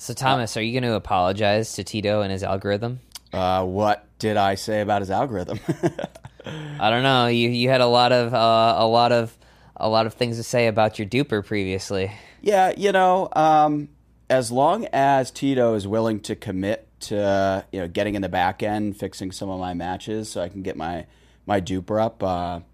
So, Thomas, are you going to apologize to Tito and his algorithm? What did I say about his algorithm? I don't know. You had a lot of things to say about your duper previously. Yeah, as long as Tito is willing to commit to getting in the back end, fixing some of my matches, so I can get my duper up,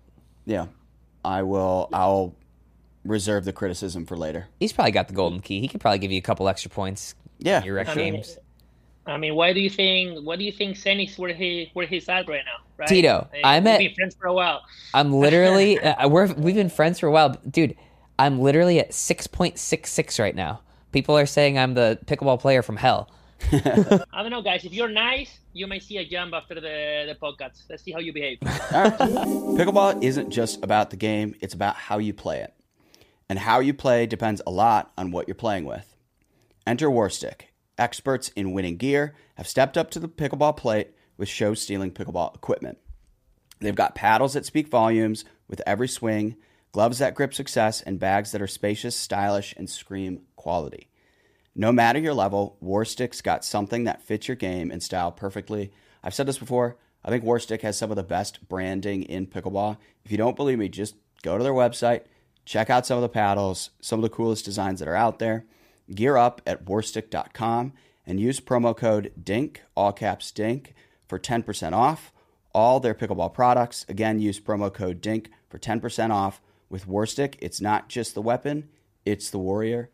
I'll reserve the criticism for later. He's probably got the golden key. He could probably give you a couple extra points. Yeah, in your rec games. I mean, what do you think Zenix where he's at right now? Right? Tito, we've been friends for a while. I'm literally we've been friends for a while, dude. I'm literally at 6.66 right now. People are saying I'm the pickleball player from hell. I don't know, guys. If you're nice, you may see a jump after the podcast. Let's see how you behave. All right. Pickleball isn't just about the game; it's about how you play it, and how you play depends a lot on what you're playing with. Enter Warstick. Experts in winning gear have stepped up to the pickleball plate with show-stealing pickleball equipment. They've got paddles that speak volumes with every swing, gloves that grip success, and bags that are spacious, stylish, and scream quality. No matter your level, Warstick's got something that fits your game and style perfectly. I've said this before. I think Warstick has some of the best branding in pickleball. If you don't believe me, just go to their website, check out some of the paddles, some of the coolest designs that are out there. Gear up at warstick.com and use promo code DINK, all caps DINK, for 10% off all their pickleball products. Again, use promo code DINK for 10% off. With Warstick, it's not just the weapon, it's the warrior.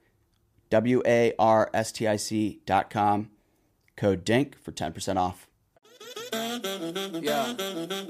WARSTIC.com, code DINK for 10% off. Yeah.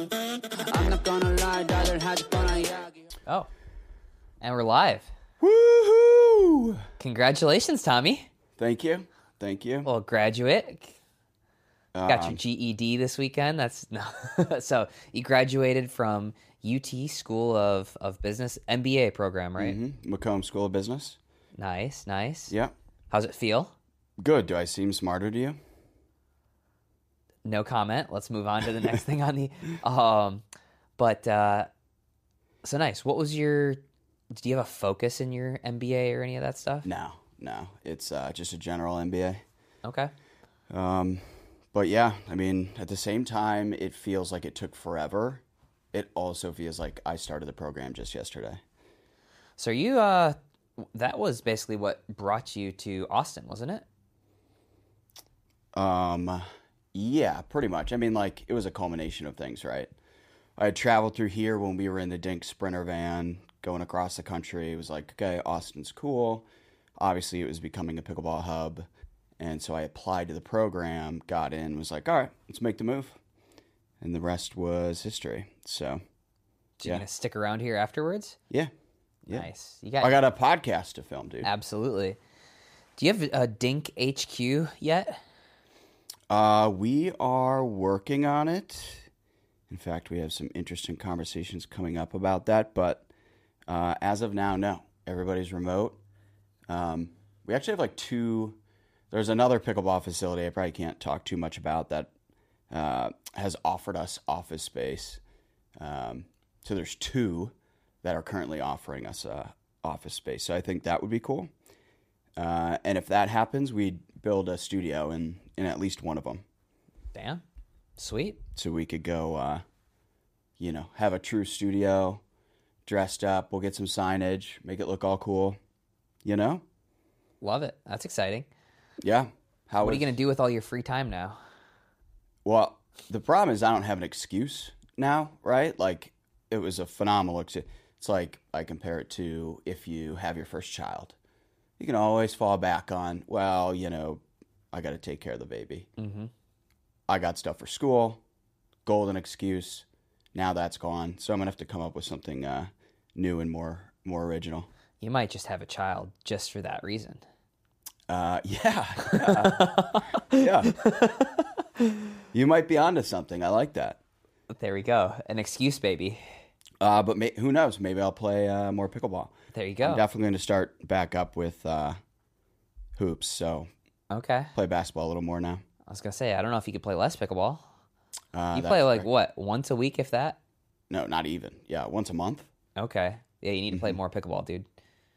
Oh, and we're live. Woohoo! Congratulations, Tommy. Thank you. Well, graduate. Got your GED this weekend. That's no. So you graduated from UT School of Business MBA program, right? Mm-hmm. Macomb School of Business. Nice. Yeah. How's it feel? Good. Do I seem smarter to you? No comment. Let's move on to the next thing on the. So nice. What was your? Did you have a focus in your MBA or any of that stuff? No. It's just a general MBA. Okay. But yeah, I mean, at the same time, it feels like it took forever. It also feels like I started the program just yesterday. So you, that was basically what brought you to Austin, wasn't it? Yeah, pretty much. I mean, like, it was a culmination of things, right? I had traveled through here when we were in the Dink Sprinter van going across the country. It was like, okay, Austin's cool. Obviously, it was becoming a pickleball hub. And so I applied to the program, got in, was like, all right, let's make the move. And the rest was history. So you're going to stick around here afterwards? Yeah. Nice. I got a podcast to film, dude. Absolutely. Do you have a Dink HQ yet? We are working on it. In fact, we have some interesting conversations coming up about that. But as of now, no. Everybody's remote. We actually have like two. There's another pickleball facility I probably can't talk too much about that has offered us office space. So there's two that are currently offering us office space. So I think that would be cool. And if that happens, we'd build a studio in at least one of them. Damn. Sweet. So we could go, have a true studio, dressed up. We'll get some signage, make it look all cool, Love it. That's exciting. Yeah. What are you going to do with all your free time now? Well, the problem is I don't have an excuse now, right? Like, it was a phenomenal experience. It's like I compare it to if you have your first child. You can always fall back on, well, I got to take care of the baby. Mm-hmm. I got stuff for school, golden excuse. Now that's gone. So I'm going to have to come up with something new and more original. You might just have a child just for that reason. Yeah. You might be onto something. I like that. There we go. An excuse, baby. But who knows? Maybe I'll play more pickleball. There you go. I'm definitely going to start back up with hoops. So okay, play basketball a little more now. I was going to say, I don't know if you could play less pickleball. You play correct. what, once a week if that? No, not even. Yeah, once a month. Okay. Yeah, you need to play more pickleball, dude.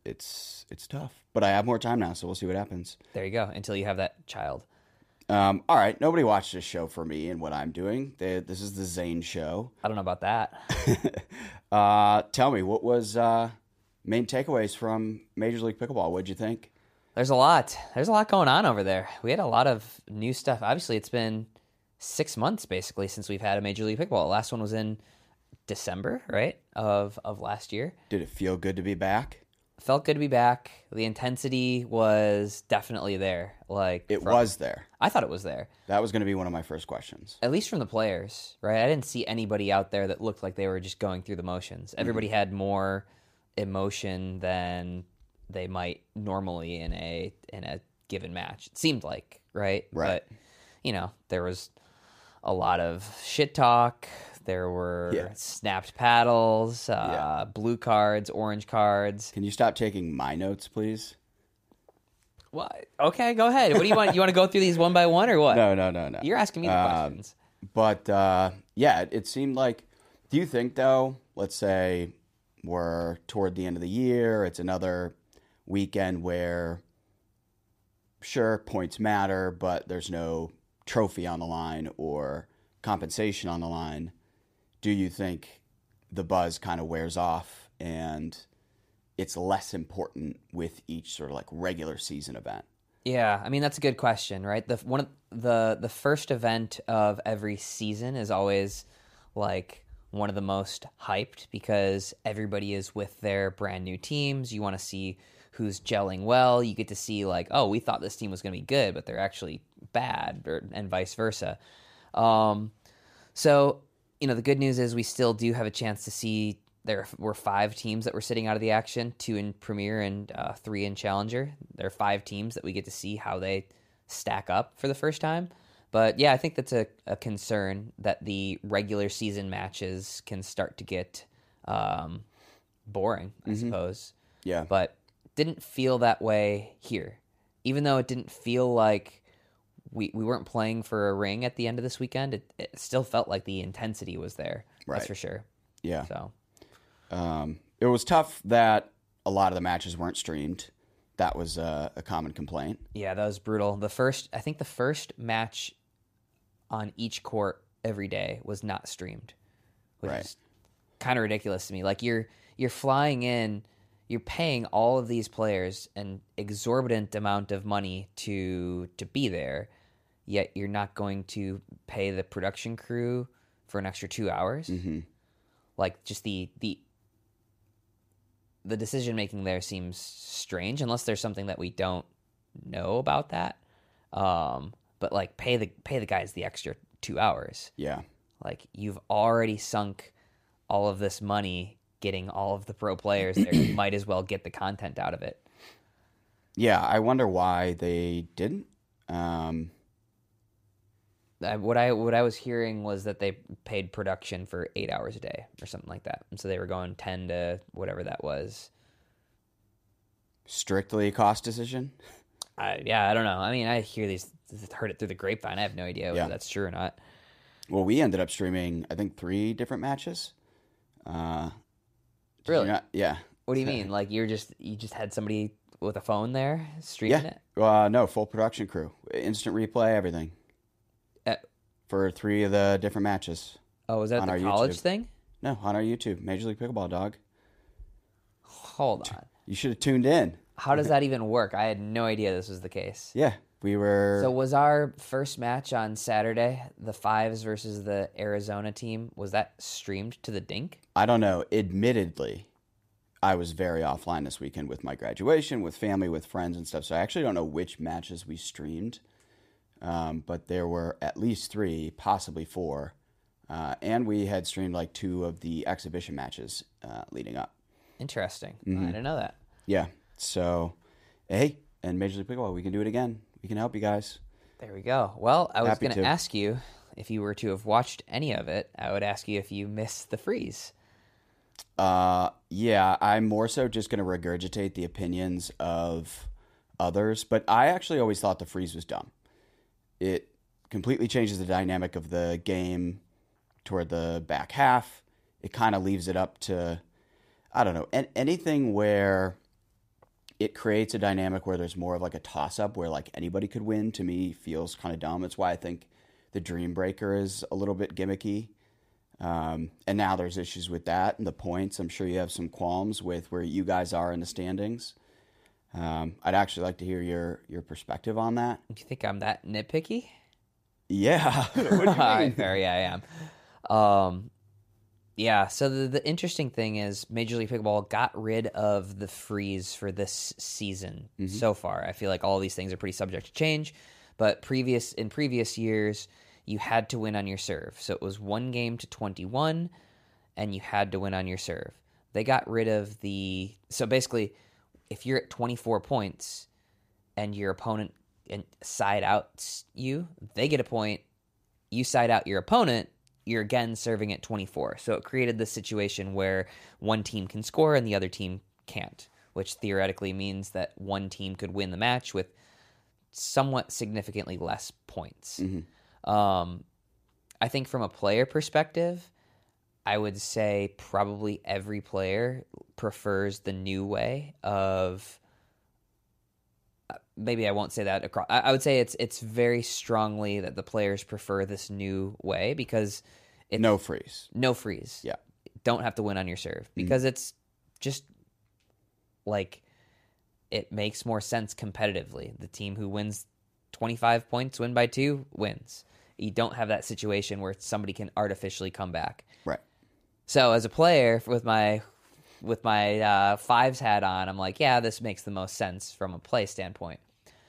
it's tough. But I have more time now, so we'll see what happens. There you go. Until you have that child. All right. Nobody watched this show for me and what I'm doing. This is the Zane show. I don't know about that. Tell me, what was main takeaways from Major League Pickleball? What'd you think? There's a lot going on over there. We had a lot of new stuff. Obviously, it's been 6 months basically since we've had a Major League Pickleball. The last one was in December, right, of last year. Did it feel good to be back? Felt good to be back. The intensity was definitely there. Was there. I thought it was there. That was going to be one of my first questions. At least from the players, right? I didn't see anybody out there that looked like they were just going through the motions. Everybody had more emotion than they might normally in a given match. It seemed like, right? Right. But there was a lot of shit talk. There were snapped paddles, blue cards, orange cards. Can you stop taking my notes, please? What? Okay, go ahead. What do you want? You want to go through these one by one or what? No. You're asking me the questions. But it seemed like. Do you think though? Let's say we're toward the end of the year. It's another weekend where, sure, points matter, but there's no trophy on the line or compensation on the line. Do you think the buzz kind of wears off and it's less important with each sort of like regular season event? Yeah, I mean that's a good question, right? The first event of every season is always like one of the most hyped because everybody is with their brand new teams. You want to see who's gelling well. You get to see like, oh, we thought this team was going to be good, but they're actually bad, and vice versa. So, the good news is we still do have a chance to see there were 5 teams that were sitting out of the action, 2 in Premier and 3 in Challenger. There are 5 teams that we get to see how they stack up for the first time. But yeah, I think that's a concern that the regular season matches can start to get boring, I suppose. Yeah. But didn't feel that way here. Even though it didn't feel like we weren't playing for a ring at the end of this weekend, it still felt like the intensity was there. Right. That's for sure. Yeah. So it was tough that a lot of the matches weren't streamed. That was a common complaint. Yeah, that was brutal. I think the first match on each court every day was not streamed, which is kind of ridiculous to me. Like you're flying in, you're paying all of these players an exorbitant amount of money to be there, yet you're not going to pay the production crew for an extra 2 hours. Mm-hmm. Like just the decision making there seems strange, unless there's something that we don't know about that. But like pay the guys the extra 2 hours. Yeah. Like you've already sunk all of this money getting all of the pro players there. You might as well get the content out of it. Yeah, I wonder why they didn't. What I was hearing was that they paid production for 8 hours a day or something like that, and so they were going 10 to whatever that was. Strictly cost decision? I don't know. I mean, I heard it through the grapevine. I have no idea whether that's true or not. Well, we ended up streaming, I think, 3 different matches. Really? Yeah. What do you mean? Like you just had somebody with a phone there streaming it? No, full production crew, instant replay, everything. For 3 of the different matches. Oh, was that the college YouTube thing? No, on our YouTube, Major League Pickleball, dog. Hold on. You should have tuned in. How does that even work? I had no idea this was the case. Yeah, we were. So was our first match on Saturday, the Fives versus the Arizona team, was that streamed to the Dink? I don't know. Admittedly, I was very offline this weekend with my graduation, with family, with friends and stuff. So I actually don't know which matches we streamed. But there were at least 3, possibly 4. And we had streamed like 2 of the exhibition matches leading up. Interesting. Mm-hmm. I didn't know that. Yeah. So, hey, and Major League Pickleball, we can do it again. We can help you guys. There we go. Well, I was going to to. ask you if you were to have watched any of it. I would ask you if you missed the freeze. Yeah, I'm more so just going to regurgitate the opinions of others. But I actually always thought the freeze was dumb. It completely changes the dynamic of the game toward the back half. It kind of leaves it up to, I don't know, anything where it creates a dynamic where there's more of like a toss-up where like anybody could win. To me, feels kind of dumb. It's why I think the Dream Breaker is a little bit gimmicky. And now there's issues with that and the points. I'm sure you have some qualms with where you guys are in the standings. I'd actually like to hear your perspective on that. Do you think I'm that nitpicky? Yeah. What do you All right, mean? fair. Yeah, I am. Yeah, so the interesting thing is Major League Pickleball got rid of the freeze for this season so far. I feel like all these things are pretty subject to change, but in previous years, you had to win on your serve. So it was 1 game to 21, and you had to win on your serve. They got rid of so basically, if you're at 24 points and your opponent side outs you, they get a point. You side out your opponent, you're again serving at 24. So it created this situation where one team can score and the other team can't, which theoretically means that one team could win the match with somewhat significantly less points. I think from a player perspective, I would say probably every player prefers the new way of... Maybe I won't say that across. I would say it's very strongly that the players prefer this new way because it's No freeze. no freeze. Yeah. Don't have to win on your serve because it's just like it makes more sense competitively. The team who wins 25 points, win by 2, wins. You don't have that situation where somebody can artificially come back. Right. So as a player with my fives hat on, I'm like, yeah, this makes the most sense from a play standpoint.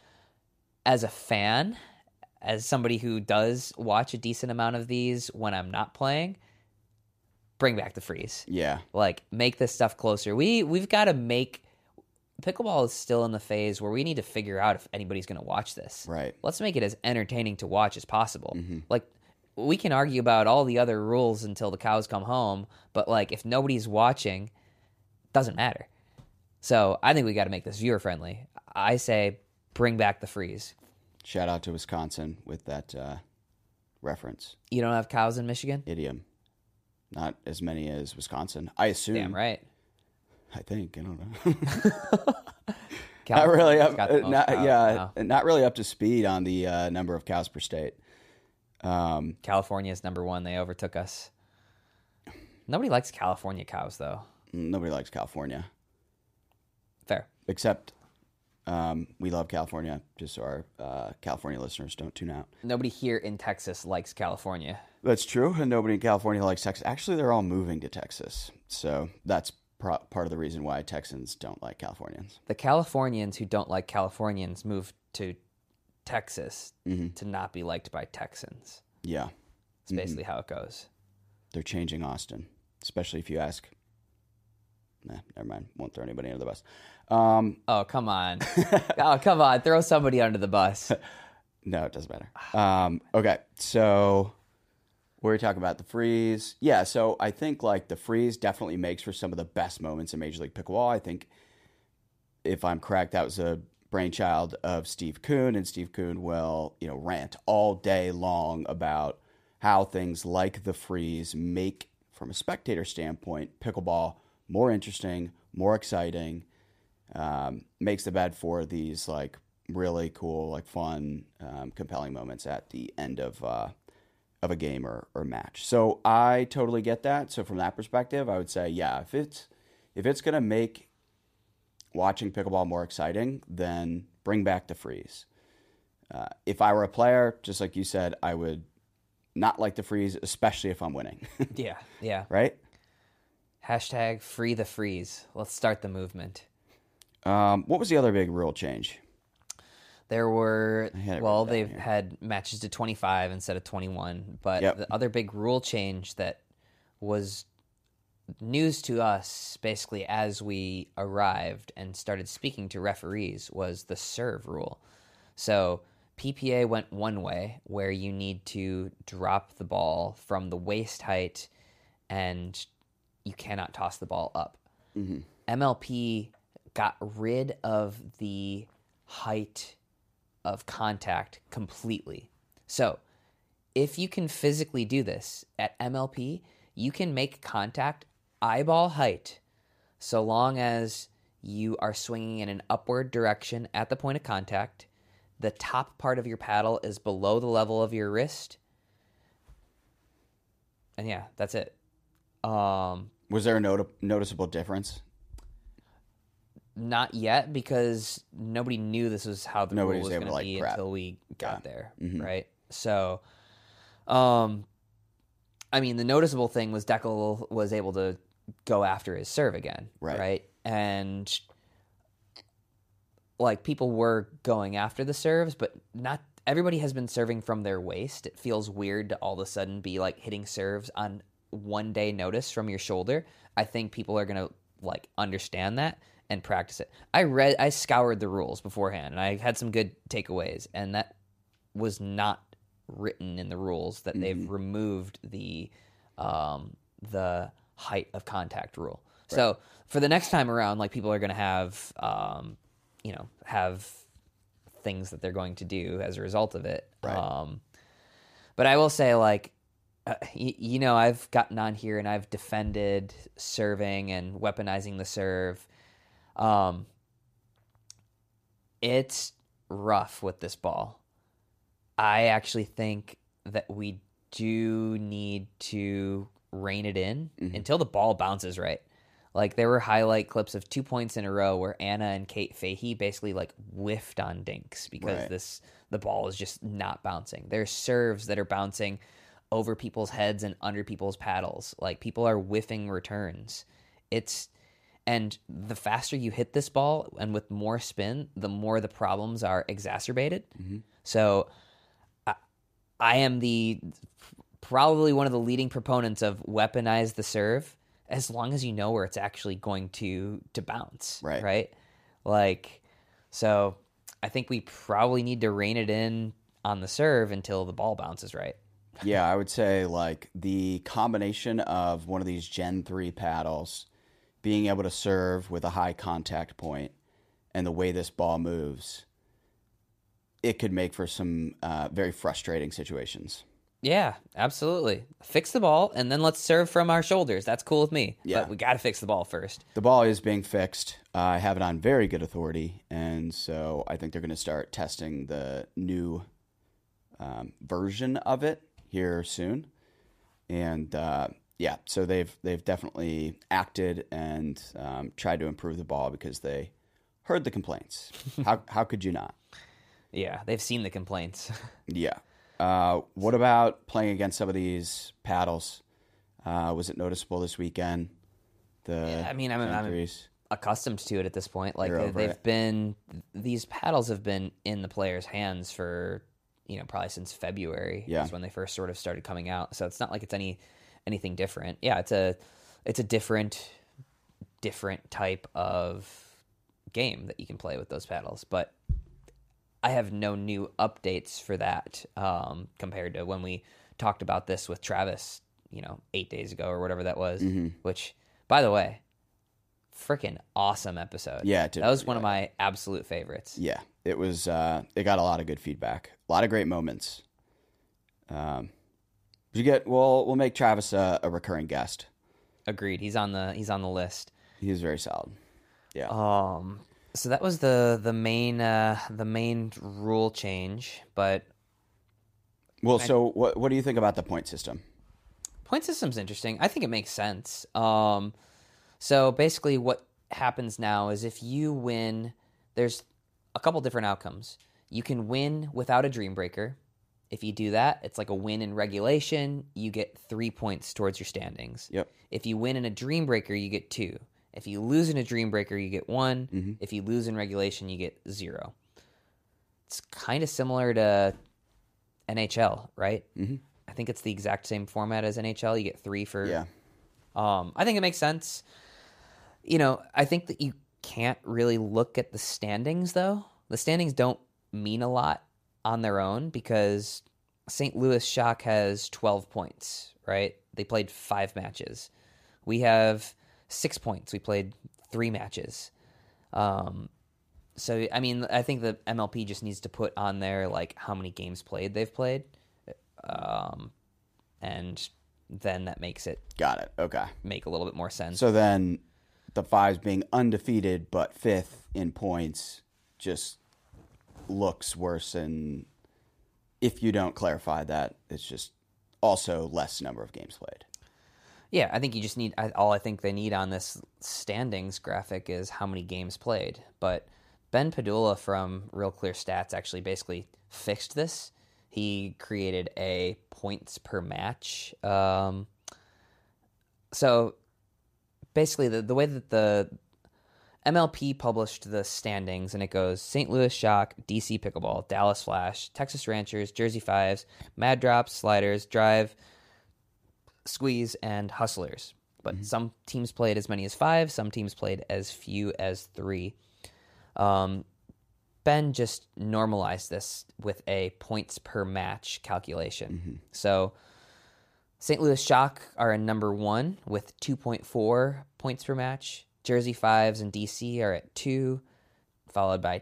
As a fan, as somebody who does watch a decent amount of these when I'm not playing, bring back the freeze. Yeah. Like, make this stuff closer. We've got to make... Pickleball is still in the phase where we need to figure out if anybody's going to watch this. Right. Let's make it as entertaining to watch as possible. Like, we can argue about all the other rules until the cows come home, but, like, if nobody's watching... doesn't matter. So I think we got to make this viewer friendly. I say bring back the freeze. Shout out to Wisconsin with that reference. You don't have cows in Michigan? Idiom. Not as many as Wisconsin. I assume. Damn right. I think. I don't know. Not California's really up. got the most cows now. Not really up to speed on the number of cows per state. California is number 1. They overtook us. Nobody likes California cows, though. Nobody likes California. Fair. Except we love California, just so our California listeners don't tune out. Nobody here in Texas likes California. That's true, and nobody in California likes Texas. Actually, they're all moving to Texas, so that's part of the reason why Texans don't like Californians. The Californians who don't like Californians move to Texas to not be liked by Texans. Yeah. It's basically how it goes. They're changing Austin, especially if you ask. Nah, never mind. Won't throw anybody under the bus. Oh, come on. Oh, come on. Throw somebody under the bus. No, it doesn't matter. Okay, so we're talking about the freeze. Yeah, so I think like the freeze definitely makes for some of the best moments in Major League Pickleball. I think, if I'm correct, that was a brainchild of Steve Kuhn, and Steve Kuhn will, rant all day long about how things like the freeze make, from a spectator standpoint, pickleball more interesting, more exciting, makes the bed for these like really cool, like fun, compelling moments at the end of a game or match. So I totally get that. So from that perspective, I would say, yeah, if it's gonna make watching pickleball more exciting, then bring back the freeze. If I were a player, just like you said, I would not like the freeze, especially if I'm winning. Yeah. Right? Hashtag free the freeze. Let's start the movement. What was the other big rule change? There were, they've here. had matches to 25 instead of 21. But Yep. the other big rule change that was news to us basically as we arrived and started speaking to referees was the serve rule. So PPA went one way where you need to drop the ball from the waist height and you cannot toss the ball up. MLP got rid of the height of contact completely. So if you can physically do this at MLP, you can make contact eyeball height so long as you are swinging in an upward direction at the point of contact. The top part of your paddle is below the level of your wrist. And yeah, that's it. Was there a noticeable difference? Not yet, because nobody knew this was how the rule was going to be prep. until we got there, Mm-hmm. right? So, I mean, the noticeable thing was Deckel was able to go after his serve again, right? And like, people were going after the serves, but not everybody has been serving from their waist. It feels weird to all of a sudden be like hitting serves on 1 day notice from your shoulder. I think people are going to like understand that and practice it. I scoured the rules beforehand, and I had some good takeaways, and that was not written in the rules that they've removed the height of contact rule. Right. So for the next time around, like, people are going to have have things that they're going to do as a result of it. Right. But I will say, like, I've gotten on here and I've defended serving and weaponizing the serve. It's rough with this ball. I actually think that we do need to rein it in until the ball bounces right. Like, there were highlight clips of 2 points in a row where Anna and Kate Fahey basically like whiffed on dinks because the ball is just not bouncing. There's serves that are bouncing over people's heads and under people's paddles. Like, people are whiffing returns. And the faster you hit this ball and with more spin, the more the problems are exacerbated. Mm-hmm. So I am probably one of the leading proponents of weaponize the serve, as long as you know where it's actually going to bounce. Right? Like, so I think we probably need to rein it in on the serve until the ball bounces right. Yeah, I would say, like, the combination of one of these Gen 3 paddles being able to serve with a high contact point and the way this ball moves, it could make for some very frustrating situations. Yeah, absolutely. Fix the ball, and then let's serve from our shoulders. That's cool with me. Yeah. But we got to fix the ball first. The ball is being fixed. I have it on very good authority, and so I think they're going to start testing the new version of it here soon. And so they've definitely acted and tried to improve the ball because they heard the complaints. How could you not? Yeah, they've seen the complaints. Yeah. What about playing against some of these paddles? Was it noticeable this weekend? I'm accustomed to it at this point. Like, these paddles have been in the players' hands for, probably since February. Yeah. Is when they first sort of started coming out. So it's not like it's anything different. Yeah, it's a different type of game that you can play with those paddles, but I have no new updates for that compared to when we talked about this with Travis, 8 days ago or whatever that was, which, by the way, freaking awesome episode. Yeah, that was one of my absolute favorites. Yeah, it was. It got a lot of good feedback, a lot of great moments. We'll make Travis a recurring guest. Agreed. He's on the list. He's very solid. Yeah. So that was the main rule change, but so what do you think about the point system? Point system's interesting. I think it makes sense. So basically what happens now is if you win, there's a couple different outcomes. You can win without a Dream Breaker. If you do that, it's like a win in regulation. You get 3 points towards your standings. Yep. If you win in a Dream Breaker, you get 2. If you lose in a Dream Breaker, you get 1. Mm-hmm. If you lose in regulation, you get 0. It's kind of similar to NHL, right? Mm-hmm. I think it's the exact same format as NHL. You get 3 for... Yeah. I think it makes sense. I think that you can't really look at the standings, though. The standings don't mean a lot on their own because St. Louis Shock has 12 points, right? They played 5 matches. We have 6 points. We played 3 matches. So, I mean, I think the MLP just needs to put on there, like, how many games played they've played. And then that makes it... Got it. Okay. Make a little bit more sense. So then the Fives being undefeated but fifth in points just looks worse. And if you don't clarify that, it's just also less number of games played. Yeah, I think you just need, all I think they need on this standings graphic is how many games played. But Ben Padula from Real Clear Stats actually basically fixed this. He created a points per match. So basically the way that the MLP published the standings, and it goes St. Louis Shock, DC Pickleball, Dallas Flash, Texas Ranchers, Jersey Fives, Mad Drops, Sliders, Drive, Squeeze, and Hustlers. But some teams played as many as 5, some teams played as few as 3. Ben just normalized this with a points per match calculation. So St. Louis Shock are in number 1 with 2.4 points per match. Jersey Fives and DC are at 2, followed by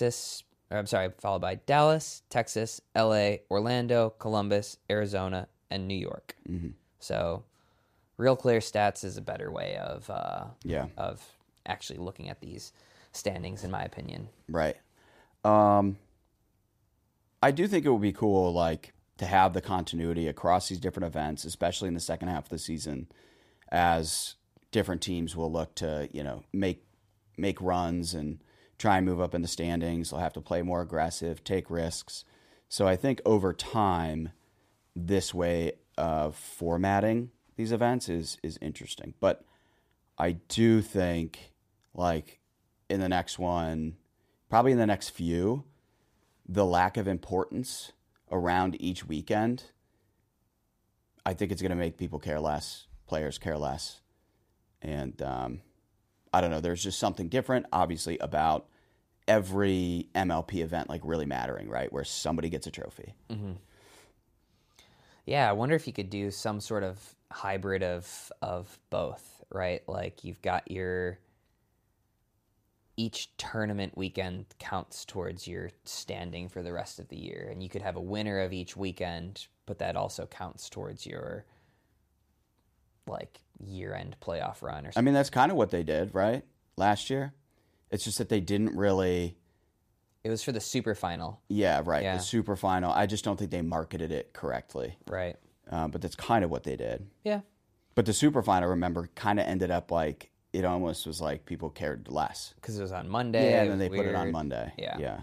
Dallas, Texas, LA, Orlando, Columbus, Arizona, and New York. So Real Clear Stats is a better way of actually looking at these standings, in my opinion. Right. I do think it would be cool, like, to have the continuity across these different events, especially in the second half of the season, as different teams will look to, make runs and try and move up in the standings. They'll have to play more aggressive, take risks. So I think over time, this way of formatting these events is interesting. But I do think, like, in the next one, probably in the next few, the lack of importance around each weekend, I think it's going to make people care less, players care less. And I don't know, there's just something different, obviously, about every MLP event, like, really mattering, right, where somebody gets a trophy. Yeah, I wonder if you could do some sort of hybrid of both, right? Like, you've got each tournament weekend counts towards your standing for the rest of the year, and you could have a winner of each weekend, but that also counts towards your, like, year-end playoff run or something. I mean, that's kind of what they did, right, last year? It's just that they didn't really... It was for the super final. Yeah, right, Yeah. The super final. I just don't think they marketed it correctly. Right. But that's kind of what they did. Yeah. But the super final, remember, kind of ended up like, it almost was like people cared less. Because it was on Monday. Yeah, and then they weird. put it on Monday. Yeah.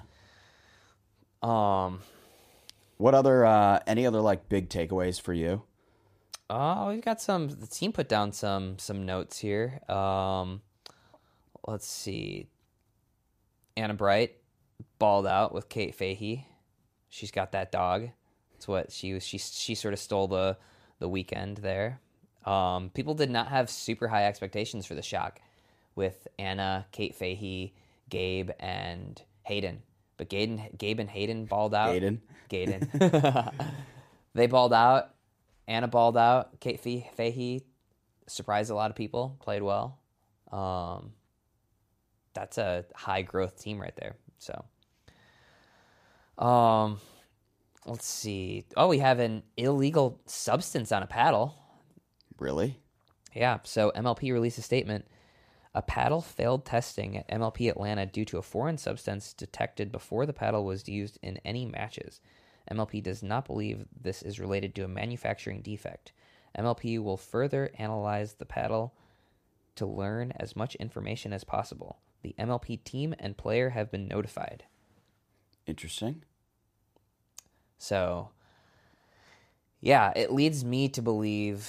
What other, any other, like, big takeaways for you? We've got the team put down some notes here. Let's see. Anna Bright balled out with Kate Fahey. She's got that dog. That's what she sort of stole the weekend there. People did not have super high expectations for the Shock with Anna, Kate Fahey, Gabe, and Hayden. But Gabe and Hayden balled out. Gaden. They balled out. Anna balled out. Kate Fahey surprised a lot of people. Played well. That's a high growth team right there. So, let's see. Oh, we have an illegal substance on a paddle. Really? Yeah. So MLP released a statement. A paddle failed testing at MLP Atlanta due to a foreign substance detected before the paddle was used in any matches. MLP does not believe this is related to a manufacturing defect. MLP will further analyze the paddle to learn as much information as possible. The MLP team and player have been notified. Interesting. So, yeah, it leads me to believe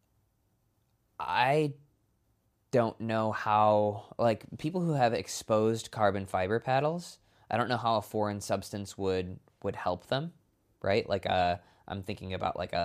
I don't know how, like, people who have exposed carbon fiber paddles, I don't know how a foreign substance would help them, right? Like, I'm thinking about like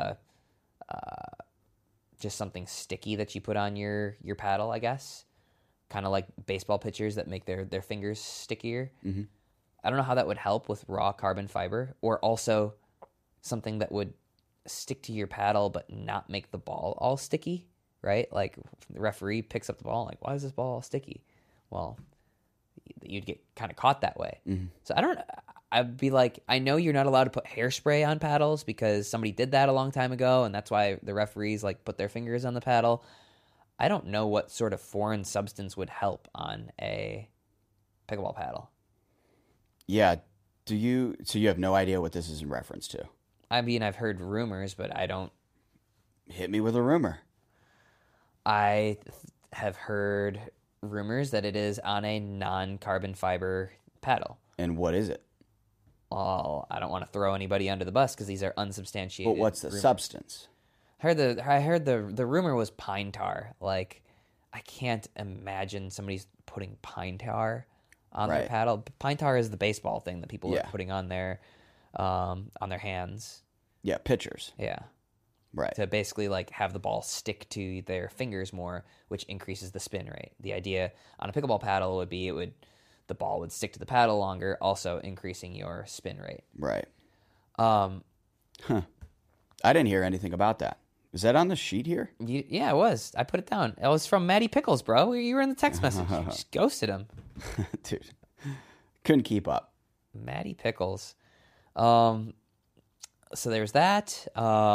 just something sticky that you put on your paddle, I guess. Kind of like baseball pitchers that make their fingers stickier. Mm-hmm. I don't know how that would help with raw carbon fiber, or also something that would stick to your paddle but not make the ball all sticky, right? Like, the referee picks up the ball, like, why is this ball all sticky? Well, you'd get kind of caught that way. Mm-hmm. So I'd be like, I know you're not allowed to put hairspray on paddles because somebody did that a long time ago, and that's why the referees, like, put their fingers on the paddle. I don't know what sort of foreign substance would help on a pickleball paddle. Yeah. So you have no idea what this is in reference to? I mean, I've heard rumors, but I don't. Hit me with a rumor. I have heard rumors that it is on a non-carbon fiber paddle. And what is it? Well, I don't want to throw anybody under the bus because these are unsubstantiated. But what's the rumors. substance? I heard the rumor was pine tar. Like, I can't imagine somebody's putting pine tar on their paddle. Pine tar is the baseball thing that people are putting on their hands. Yeah, pitchers. Yeah. Right. To basically like have the ball stick to their fingers more, which increases the spin rate. The idea on a pickleball paddle would be the ball would stick to the paddle longer, also increasing your spin rate. Right. I didn't hear anything about that. Is that on the sheet here? Yeah, it was. I put it down. It was from Maddie Pickles, bro. You were in the text message. You just ghosted him. Dude. Couldn't keep up. Maddie Pickles. So there's that.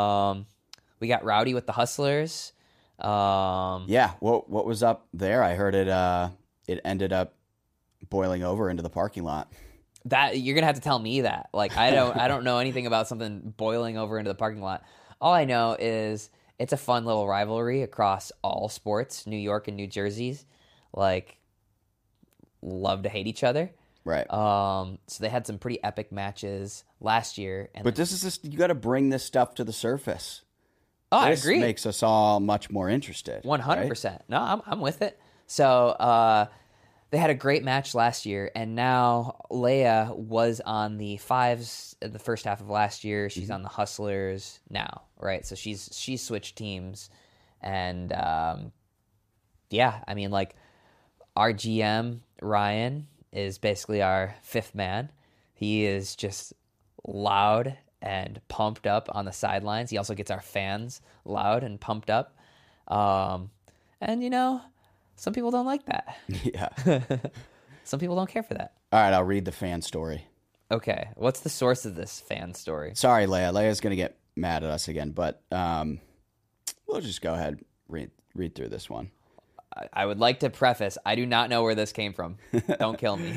We got rowdy with the Hustlers. Yeah. What was up there? I heard it ended up boiling over into the parking lot. That you're gonna have to tell me that. Like I don't know anything about something boiling over into the parking lot. All I know is it's a fun little rivalry across all sports. New York and New Jersey's like love to hate each other. Right. So they had some pretty epic matches last year. But this is just, you got to bring this stuff to the surface. Oh, this I agree. Makes us all much more interested. 100%. Right? No, I'm with it. So they had a great match last year, and now Leia was on the Fives in the first half of last year. She's on the Hustlers now, right? So she's switched teams, and yeah, I mean, like our GM Ryan is basically our fifth man. He is just loud and pumped up on the sidelines. He also gets our fans loud and pumped up. And, you know, some people don't like that. Yeah. Some people don't care for that. All right, I'll read the fan story. Okay. What's the source of this fan story? Sorry, Leia. Leia's going to get mad at us again, but we'll just go ahead and read through this one. I would like to preface, I do not know where this came from. Don't kill me.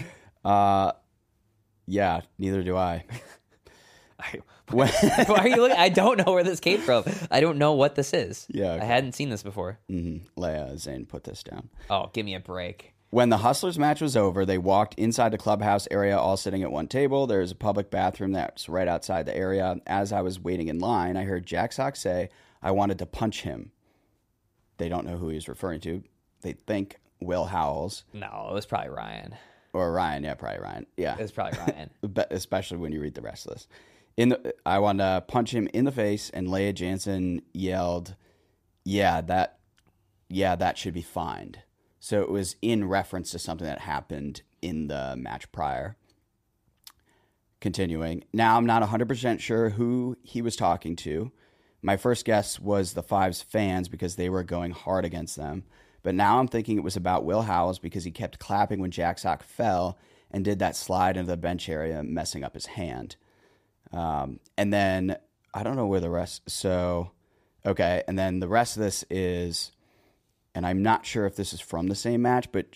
Yeah, neither do I. Why are you looking? I don't know where this came from. I don't know what this is. Yeah, okay. I hadn't seen this before. Mm-hmm. Leia, Zane, put this down. Oh, give me a break. When the Hustlers match was over, they walked inside the clubhouse area, all sitting at one table. There's a public bathroom that's right outside the area. As I was waiting in line, I heard Jack Sock say, "I wanted to punch him." They don't know who he's referring to. They think Will Howells. No, it was probably Ryan. Or Ryan, yeah, probably Ryan. Yeah. It was probably Ryan. But especially when you read the rest of this. I wanted to punch him in the face, and Leia Jansen yelled, yeah, that should be fined. So it was in reference to something that happened in the match prior. Continuing. Now, I'm not 100% sure who he was talking to. My first guess was the Fives fans because they were going hard against them. But now I'm thinking it was about Will Howells because he kept clapping when Jack Sock fell and did that slide into the bench area, messing up his hand. And then I don't know where the rest. So, okay. And then the rest of this is, and I'm not sure if this is from the same match, but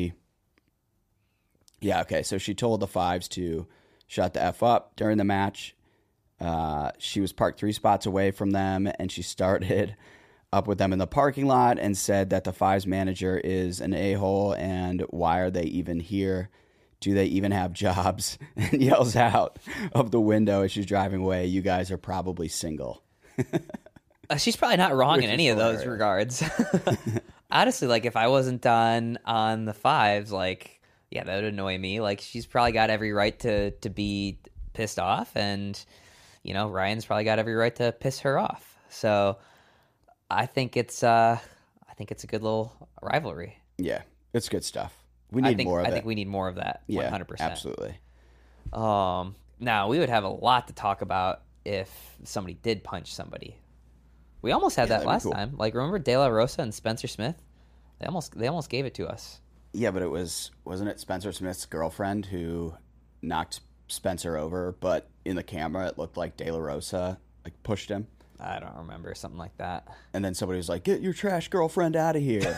okay. So she told the Fives to shut the F up during the match. She was parked 3 spots away from them, and she started up with them in the parking lot and said that the Fives manager is an a-hole and why are they even here? Do they even have jobs? And yells out of the window as she's driving away, "You guys are probably single." She's probably not wrong Which in is any of those hilarious. regards. Honestly, like if I wasn't on the Fives, like, yeah, that would annoy me. Like she's probably got every right to be pissed off, and you know, Ryan's probably got every right to piss her off. So I think it's a good little rivalry. Yeah, it's good stuff. We need more of it. I think we need more of that. 100%. Absolutely. Now we would have a lot to talk about if somebody did punch somebody. We almost had that last time. Like remember De La Rosa and Spencer Smith? They almost gave it to us. Yeah, but wasn't it Spencer Smith's girlfriend who knocked Spencer over, but in the camera it looked like De La Rosa like pushed him. I don't remember, something like that. And then somebody was like, "Get your trash girlfriend out of here."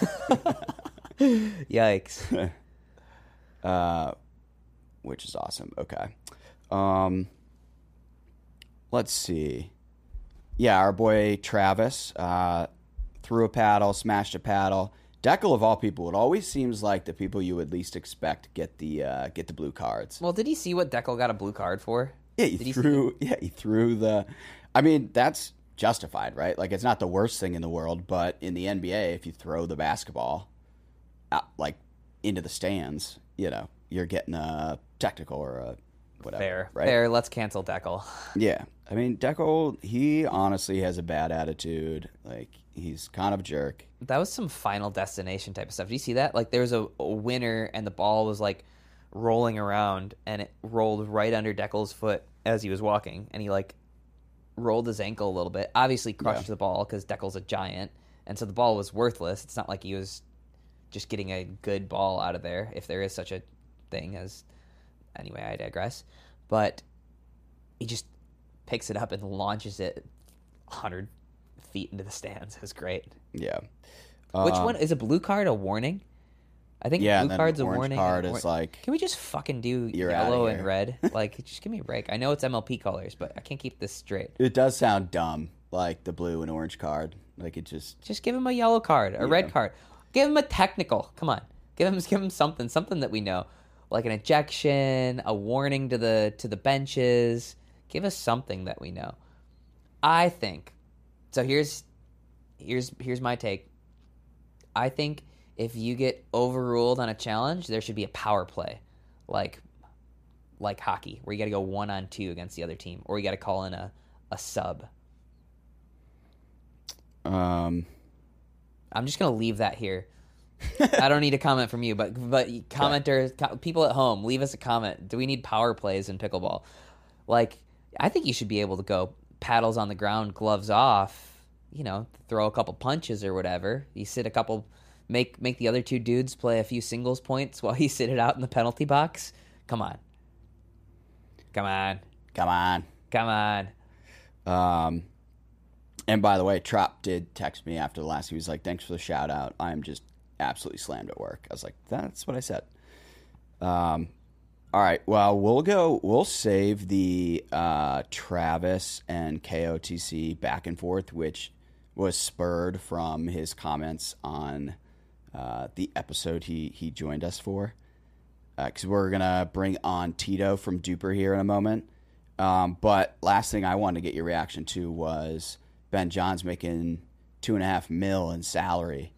Yikes. Which is awesome. Okay. Let's see. Yeah, our boy Travis threw a paddle, smashed a paddle. Deckel, of all people, it always seems like the people you would least expect get the blue cards. Well, did he see what Deckel got a blue card for? Yeah, he threw the. I mean, that's justified, right? Like, it's not the worst thing in the world, but in the NBA, if you throw the basketball out, like, into the stands, you know, you're getting a technical or a whatever. Fair, right? Fair. Let's cancel Deckel. Yeah, I mean, Deckel, he honestly has a bad attitude. Like, he's kind of a jerk. That was some Final Destination type of stuff. Did you see that? Like, there was a winner, and the ball was, like, rolling around, and it rolled right under Deckel's foot as he was walking, and he, like, rolled his ankle a little bit. Obviously crushed the ball because Deckel's a giant, and so the ball was worthless. It's not like he was just getting a good ball out of there, if there is such a thing as... Anyway, I digress. But he just picks it up and launches it 100 feet into the stands. It was great. Yeah. Which one? Is a blue card a warning? I think blue card's a warning. Card is like... Can we just fucking do You're yellow outta and here. red? Like, just give me a break. I know it's MLP colors, but I can't keep this straight. It does sound dumb, like the blue and orange card. Like, it just... Just give him a yellow card, a red card. Give him a technical. Come on. Give him something that we know. Like an ejection, a warning to the benches. Give us something that we know. I think. So here's my take. I think if you get overruled on a challenge, there should be a power play, like hockey, where you got to go 1-on-2 against the other team, or you got to call in a sub. I'm just gonna leave that here. I don't need a comment from you, but commenters, people at home, leave us a comment. Do we need power plays in pickleball? Like, I think you should be able to go paddles on the ground, gloves off, you know, throw a couple punches or whatever. You sit a couple, make the other two dudes play a few singles points while you sit it out in the penalty box. Come on. And by the way, Trop did text me after the last. He was like, "Thanks for the shout out. I'm just absolutely slammed at work." I was like, "That's what I said." All right. Well, we'll save the Travis and KOTC back and forth, which was spurred from his comments on the episode he joined us for. Because we're gonna bring on Tito from Duper here in a moment. But last thing I wanted to get your reaction to was Ben Johns making $2.5 million in salary.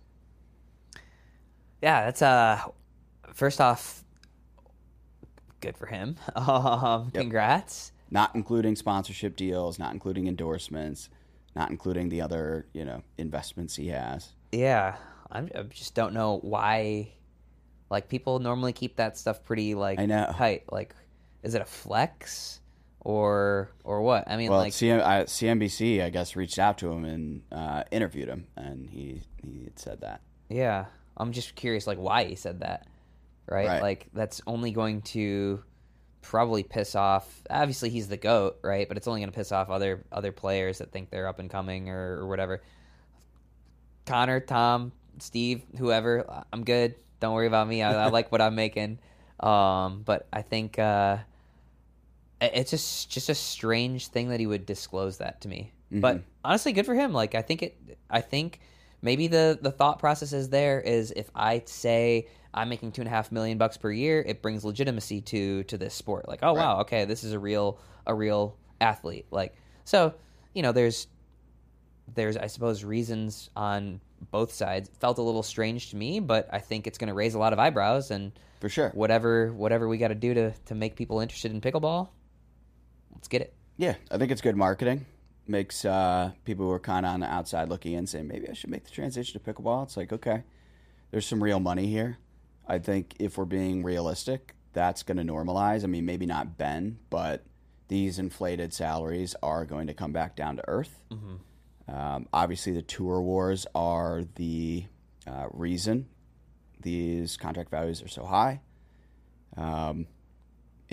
Yeah, that's first off, good for him. Congrats. Not including sponsorship deals, not including endorsements, not including the other, investments he has. Yeah, I just don't know why. Like, people normally keep that stuff pretty tight. Like, is it a flex or what? I mean, well, CNBC I guess reached out to him and interviewed him, and he had said that. Yeah, I'm just curious, like, why he said that, right? Like, that's only going to probably piss off. Obviously, he's the GOAT, right? But it's only going to piss off other players that think they're up and coming or whatever. Connor, Tom, Steve, whoever, I'm good. Don't worry about me. I like what I'm making. But I think it's just a strange thing that he would disclose that to me. Mm-hmm. But honestly, good for him. Like, I think maybe the thought process is if I say I'm making $2.5 million per year, it brings legitimacy to this sport. Like, oh wow, okay, this is a real athlete. Like, so there's I suppose reasons on both sides. It felt a little strange to me, but I think it's going to raise a lot of eyebrows, and for sure, whatever we got to do to make people interested in pickleball, let's get it. Yeah, I think it's good marketing. Makes people who are kind of on the outside looking in say, maybe I should make the transition to pickleball. It's like, okay, there's some real money here. I think if we're being realistic, that's going to normalize. I mean, maybe not Ben, but these inflated salaries are going to come back down to earth. Mm-hmm. Obviously, the tour wars are the reason these contract values are so high.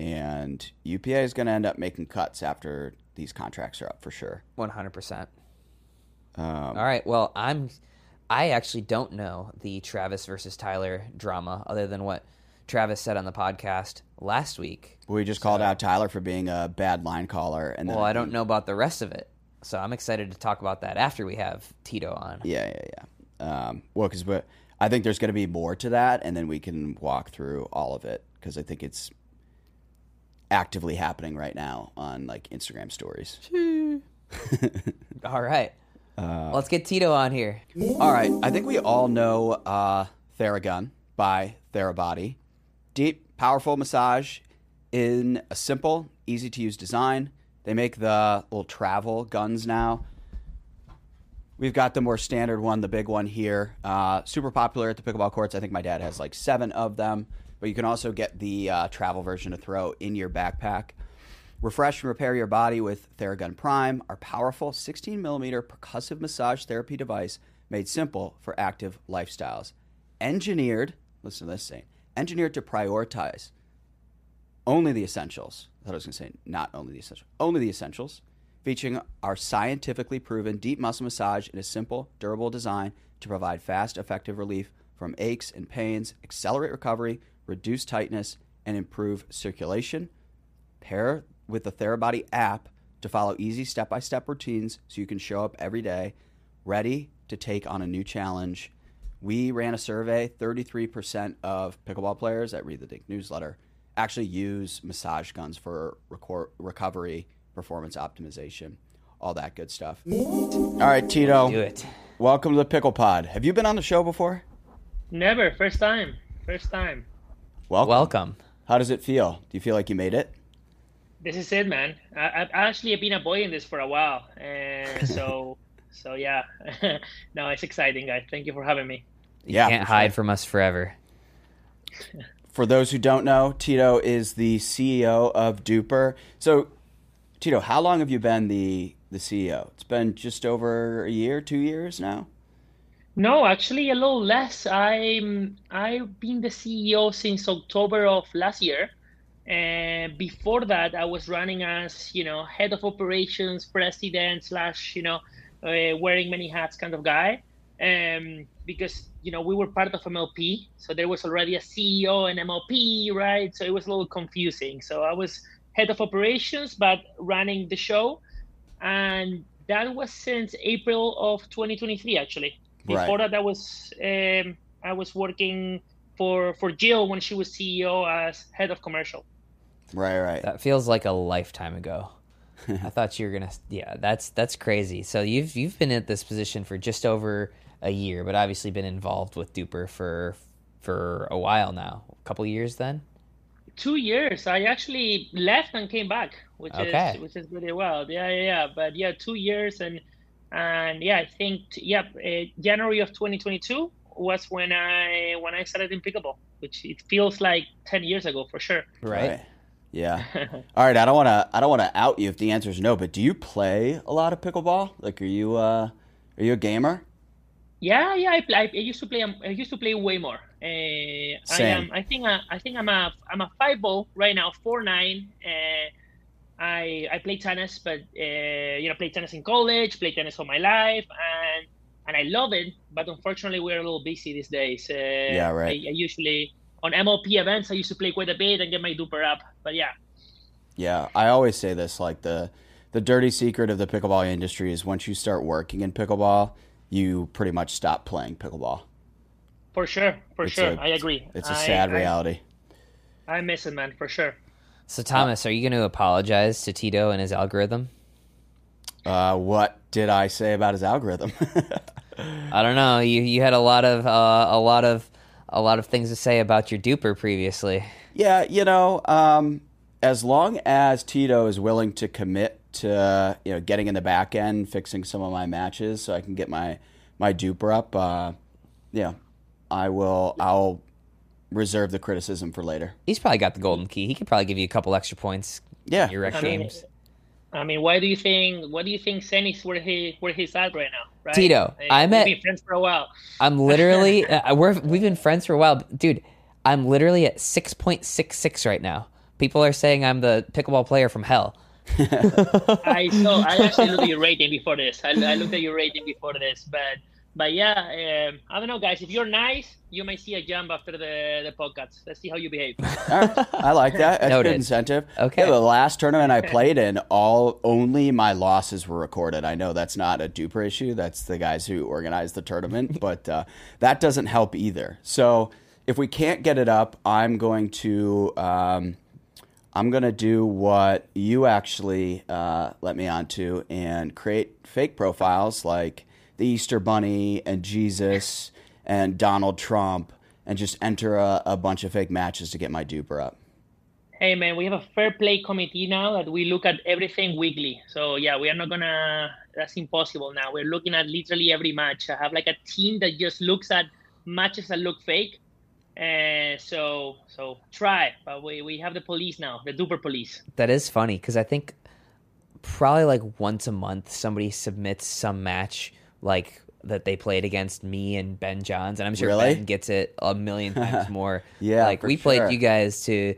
And UPA is going to end up making cuts after these contracts are up for sure. 100%. All right. Well, I actually don't know the Travis versus Tyler drama other than what Travis said on the podcast last week. We just called out Tyler for being a bad line caller. And then I don't know about the rest of it. So I'm excited to talk about that after we have Tito on. Yeah. Well, because I think there's going to be more to that, and then we can walk through all of it because I think it's actively happening right now on like Instagram stories. All right. Let's get Tito on here. All right. I think we all know Theragun by Therabody. Deep, powerful massage in a simple, easy-to-use design. They make the little travel guns now. We've got the more standard one, the big one here. Super popular at the pickleball courts. I think my dad has like 7 of them. But you can also get the travel version to throw in your backpack. Refresh and repair your body with Theragun Prime, our powerful 16mm percussive massage therapy device made simple for active lifestyles. Engineered, listen to this, Saint, engineered to prioritize only the essentials. I thought I was going to say not only the essentials. Only the essentials, featuring our scientifically proven deep muscle massage in a simple, durable design to provide fast, effective relief from aches and pains, accelerate recovery, reduce tightness, and improve circulation. Pair with the Therabody app to follow easy step-by-step routines so you can show up every day ready to take on a new challenge. We ran a survey. 33% of pickleball players that read the Dink newsletter actually use massage guns for recovery, performance optimization, all that good stuff. All right, Tito. Do it. Welcome to the Pickle Pod. Have you been on the show before? Never. First time. Welcome. How does it feel? Do you feel like you made it? This is it, man. I've actually been avoiding this for a while, and so yeah. No, it's exciting, guys. Thank you for having me. You can't hide from us forever. For those who don't know, Tito is the CEO of Duper. So, Tito, how long have you been the CEO? It's been just over a year, 2 years now? No, actually a little less. I've been the CEO since October of last year. And before that, I was running as, head of operations, president / wearing many hats kind of guy. Because, we were part of MLP. So there was already a CEO and MLP, right? So it was a little confusing. So I was head of operations, but running the show. And that was since April of 2023, actually. Before that, I was working for Jill when she was CEO as head of commercial. Right. That feels like a lifetime ago. I thought you were gonna. Yeah, that's crazy. So you've been in this position for just over a year, but obviously been involved with Duper for a while now. A couple years then. 2 years. I actually left and came back, which is really wild. Yeah. But 2 years and I think January of 2022 was when I started in pickleball, which it feels like 10 years ago for sure. Right. Yeah. All right. I don't want to out you if the answer is no, but do you play a lot of pickleball? Like, are you a gamer? Yeah. I used to play. I used to play way more. Same. I think I'm a 5-0 right now, 4'9". I play tennis, but play tennis in college, play tennis all my life, and I love it. But unfortunately, we're a little busy these days. Yeah, right. I usually on MLP events, I used to play quite a bit and get my Duper up. But yeah. Yeah, I always say this, like the dirty secret of the pickleball industry is once you start working in pickleball, you pretty much stop playing pickleball. For sure. I agree. It's a sad reality. I miss it, man, for sure. So, Thomas, are you going to apologize to Tito and his algorithm? What did I say about his algorithm? I don't know. You had a lot of things to say about your Duper previously. Yeah, as long as Tito is willing to commit to getting in the back end, fixing some of my matches, so I can get my Duper up, I'll reserve the criticism for later. He's probably got the golden key. He could probably give you a couple extra points. Yeah, in your rec games. What do you think Senny's where he's at right now? Right? Tito, we've been friends for a while. I'm literally we've been friends for a while, dude. I'm literally at 6.66 right now. People are saying I'm the pickleball player from hell. I actually looked at your rating before this. I looked at your rating before this, but yeah, I don't know, guys. If you're nice, you may see a jump after the podcast. Let's see how you behave. All right. I like that. That's Noted. good incentive. Okay. Yeah, the last tournament I played in, only my losses were recorded. I know that's not a Duper issue. That's the guys who organized the tournament, but that doesn't help either. So if we can't get it up, I'm going to do what you actually let me onto and create fake profiles like the Easter Bunny and Jesus and Donald Trump and just enter a bunch of fake matches to get my Duper up. Hey, man, we have a fair play committee now that we look at everything weekly. So, yeah, we are not going to – that's impossible now. We're looking at literally every match. I have like a team that just looks at matches that look fake. So try, but we have the police now, the Duper police. That is funny because I think probably like once a month somebody submits some match like that they played against me and Ben Johns, and I'm sure Really? Ben gets it a million times more. Yeah, like for we played sure. you guys to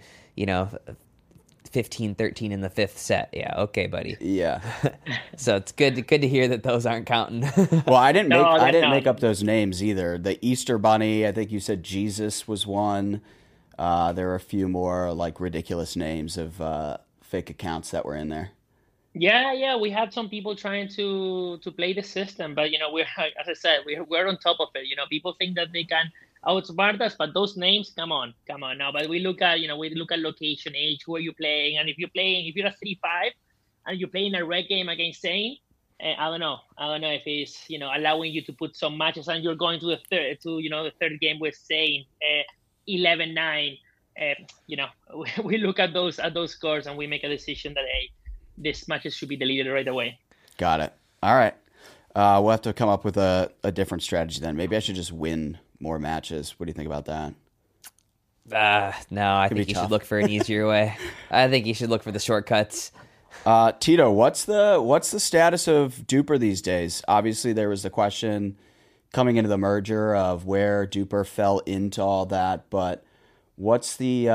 15-13 in the fifth set. Yeah, okay, buddy. Yeah. So it's good to hear that those aren't counting. Well, I didn't No, that's not. make up those names either. The Easter Bunny, I think you said Jesus was one. There were a few more like ridiculous names of fake accounts that were in there. Yeah, we had some people trying to play the system, but we're as I said, we're on top of it. People think that they can outsmart us, but those names, come on now. But we look at location, age, who are you playing, and if you're a 3-5 and you're playing a red game against Zane, I don't know if it's allowing you to put some matches, and you're going to the third game with Zane, 11-9. We look at those scores and we make a decision that this matches should be deleted right away. Got it. All right. We'll have to come up with a different strategy then. Maybe I should just win more matches. What do you think about that? No, I think you should look for an easier way. I think you should look for the shortcuts. Tito, what's the status of Duper these days? Obviously, there was the question coming into the merger of where Duper fell into all that, but what's the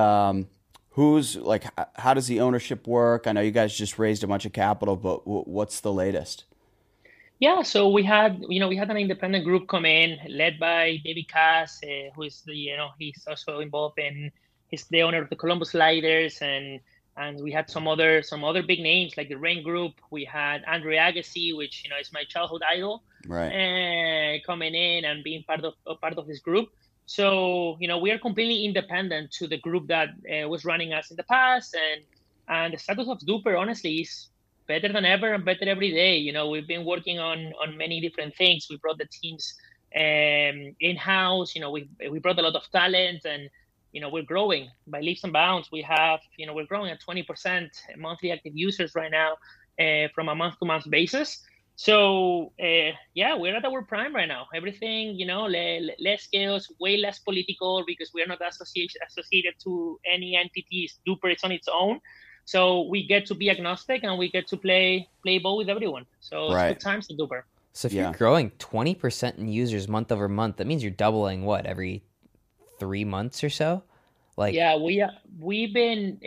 how does the ownership work? I know you guys just raised a bunch of capital, but what's the latest? Yeah, so we had an independent group come in led by David Cass, who is he's also involved he's the owner of the Columbus Sliders, and we had some other big names like the Rain Group. We had Andre Agassi, which is my childhood idol, right? Coming in and being part of this group. So we are completely independent to the group that was running us in the past, and the status of Duper honestly is better than ever and better every day. We've been working on many different things. We brought the teams in-house. We brought a lot of talent, and we're growing by leaps and bounds. We're growing at 20% monthly active users right now from a month-to-month basis. So we're at our prime right now. Everything, less chaos, way less political, because we are not associated to any entities. Duper is on its own. So we get to be agnostic and we get to play ball with everyone. So It's good times to Duper. So if you're growing 20% in users month over month, that means you're doubling every 3 months or so? We've been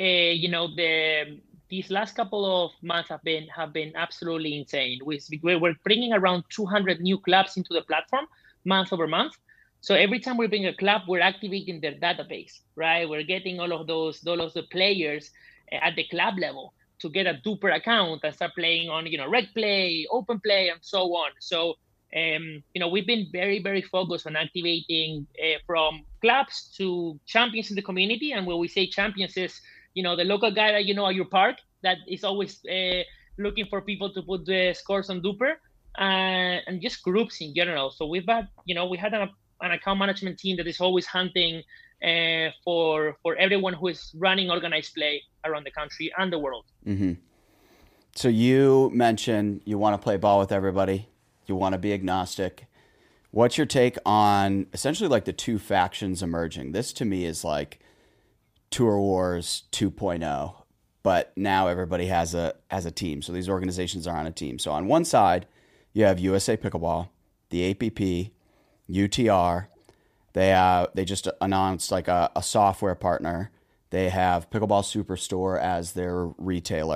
these last couple of months have been absolutely insane. We're bringing around 200 new clubs into the platform month over month. So every time we bring a club, we're activating their database, right? We're getting all of the players at the club level to get a Duper account and start playing on, Reg Play, Open Play, and so on. So, we've been very, very focused on activating from clubs to champions in the community. And when we say champions is, the local guy that at your park that is always looking for people to put the scores on Duper, and just groups in general. So we had an account management team that is always hunting for everyone who is running organized play around the country and the world. Mm-hmm. So you mentioned you want to play ball with everybody. You want to be agnostic. What's your take on essentially like the two factions emerging? This to me is like Tour Wars 2.0, but now everybody has a team. So these organizations are on a team. So on one side, you have USA Pickleball, the APP, UTR. They just announced like a software partner. They have Pickleball Superstore as their retailer.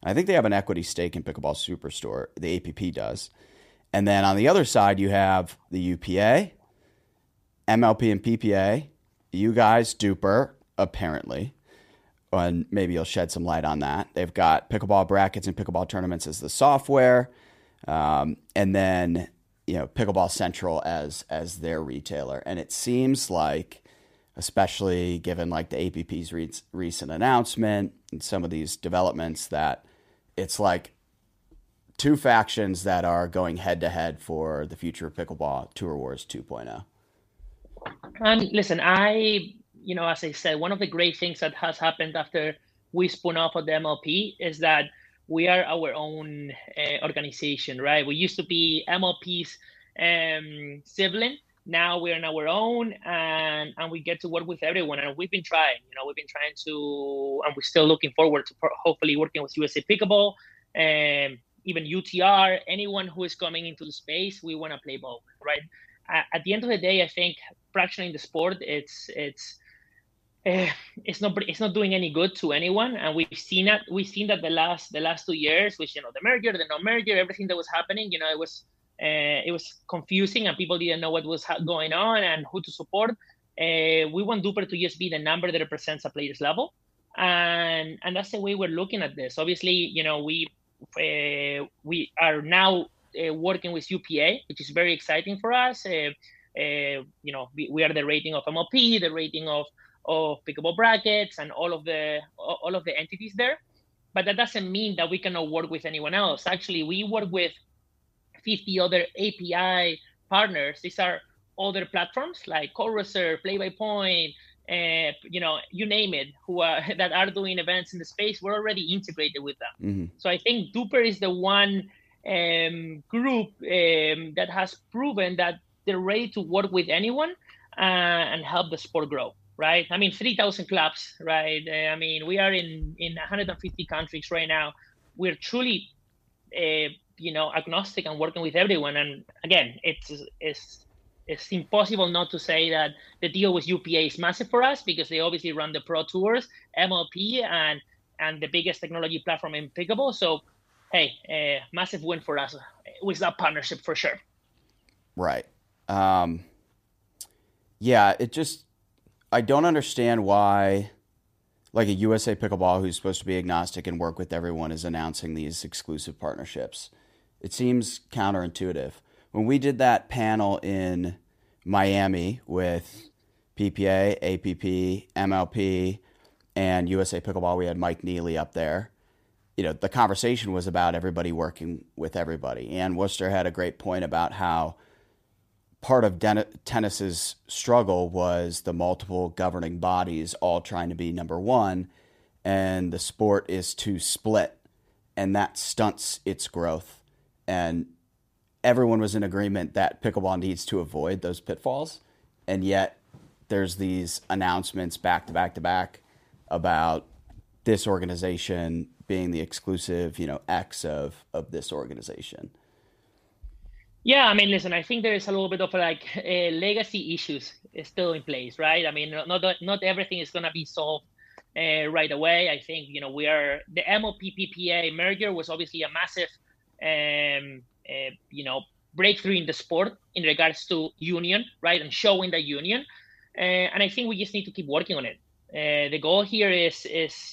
I think they have an equity stake in Pickleball Superstore. The APP does. And then on the other side, you have the UPA, MLP and PPA, you guys, Duper, apparently. And maybe you'll shed some light on that. They've got Pickleball Brackets and Pickleball Tournaments as the software. And then, Pickleball Central as their retailer. And it seems like, especially given like the APP's recent announcement and some of these developments, that it's like two factions that are going head to head for the future of Pickleball, Tour Wars 2.0. And listen, as I said, one of the great things that has happened after we spun off of the MLP is that we are our own organization, right? We used to be MLP's sibling. Now we're on our own, and we get to work with everyone. And we've been trying, to, and we're still looking forward to hopefully working with USA Pickleball, even UTR, anyone who is coming into the space. We want to play ball, right? At the end of the day, I think fractioning the sport, it's not doing any good to anyone, and we've seen that the last 2 years, which the merger, the no merger, everything that was happening, it was confusing and people didn't know what was going on and who to support. We want Duper to just be the number that represents a player's level, and that's the way we're looking at this. Obviously, we are now working with UPA, which is very exciting for us. We are the rating of MLP, the rating of Pickleball Brackets, and all of the entities there. But that doesn't mean that we cannot work with anyone else. Actually, we work with 50 other API partners. These are other platforms like CoreServe, Play by Point, you name it, that are doing events in the space. We're already integrated with them. Mm-hmm. So I think Duper is the one group that has proven that they're ready to work with anyone and help the sport grow. Right? 3,000 clubs, right? We are in 150 countries right now. We're truly, agnostic and working with everyone. And again, it's impossible not to say that the deal with UPA is massive for us because they obviously run the Pro Tours, MLP, and the biggest technology platform in Pickleball. So, hey, massive win for us with that partnership for sure. Right. I don't understand why, like a USA Pickleball who's supposed to be agnostic and work with everyone is announcing these exclusive partnerships. It seems counterintuitive. When we did that panel in Miami with PPA, APP, MLP, and USA Pickleball, we had Mike Neely up there. The conversation was about everybody working with everybody. And Worcester had a great point about how part of tennis's struggle was the multiple governing bodies all trying to be number one, and the sport is too split, and that stunts its growth. And everyone was in agreement that pickleball needs to avoid those pitfalls, and yet there's these announcements back to back to back about this organization being the exclusive, X of this organization. Yeah, listen, I think there is a little bit of legacy issues still in place, right? Not everything is going to be solved right away. I think, the MLP PPA merger was obviously a massive, breakthrough in the sport in regards to union, right? And showing the union. And I think we just need to keep working on it. The goal here is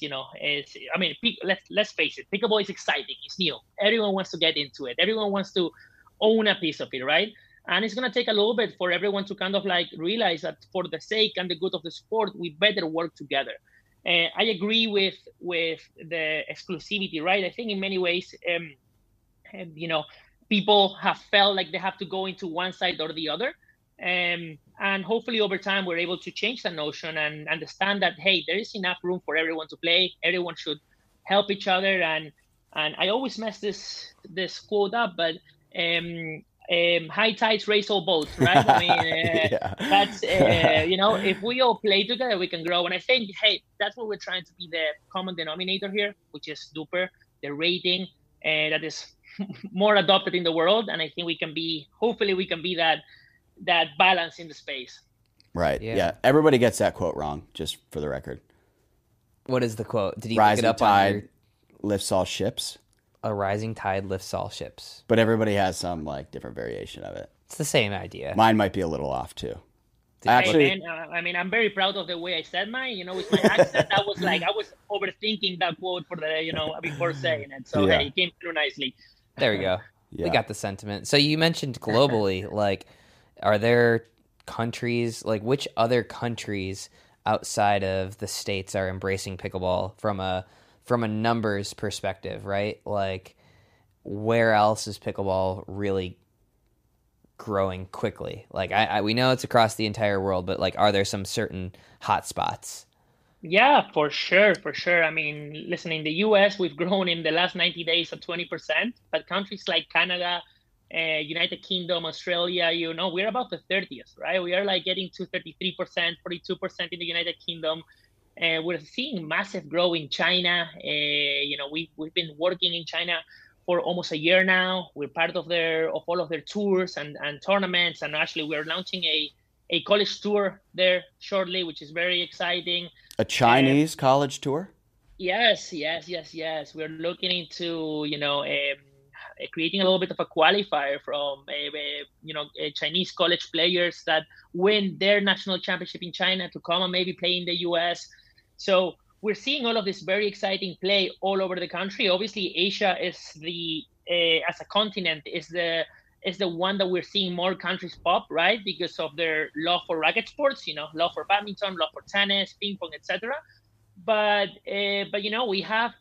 let's face it, pickleball is exciting. It's new. Everyone wants to get into it. Everyone wants to own a piece of it, right? And it's going to take a little bit for everyone to kind of realize that for the sake and the good of the sport, we better work together. I agree with the exclusivity, right? I think in many ways, people have felt like they have to go into one side or the other. And hopefully over time, we're able to change that notion and understand that, hey, there is enough room for everyone to play. Everyone should help each other. And I always mess this quote up, but high tides raise all boats, right? That's if we all play together, we can grow. And I think, hey, that's what we're trying to be the common denominator here, which is Duper, the rating that is more adopted in the world. And I think hopefully we can be that balance in the space. Right. Yeah. Everybody gets that quote wrong, just for the record. What is the quote? Did you Rising look it up tide on lifts all ships. A rising tide lifts all ships. But everybody has some like different variation of it. It's the same idea. Mine might be a little off too. Actually, I mean, I'm very proud of the way I said mine. You know, with my accent, I was overthinking that quote for before saying it. So hey, it came through nicely. There we go. Yeah. We got the sentiment. So you mentioned globally, like, are there countries, like which other countries outside of the States are embracing pickleball from a numbers perspective, right? Like, where else is pickleball really growing quickly? Like, we know it's across the entire world, but like, are there some certain hot spots? Yeah, for sure. I mean, listen, in the US, we've grown in the last 90 days of 20%, but countries like Canada, United Kingdom, Australia, you know, we're about the 30th, right? We are like getting to 33%, 42% in the United Kingdom. We're seeing massive growth in China. You know, we've been working in China for almost a year now. We're part of all of their tours and tournaments, and actually we're launching a college tour there shortly, which is very exciting. A Chinese college tour? Yes. We're looking into, you know, creating a little bit of a qualifier from, Chinese college players that win their national championship in China to come and maybe play in the US. So we're seeing all of this very exciting play all over the country. Obviously, Asia is as a continent, is the one that we're seeing more countries pop, right? Because of their love for racket sports, you know, love for badminton, love for tennis, ping pong, etc. But you know, we have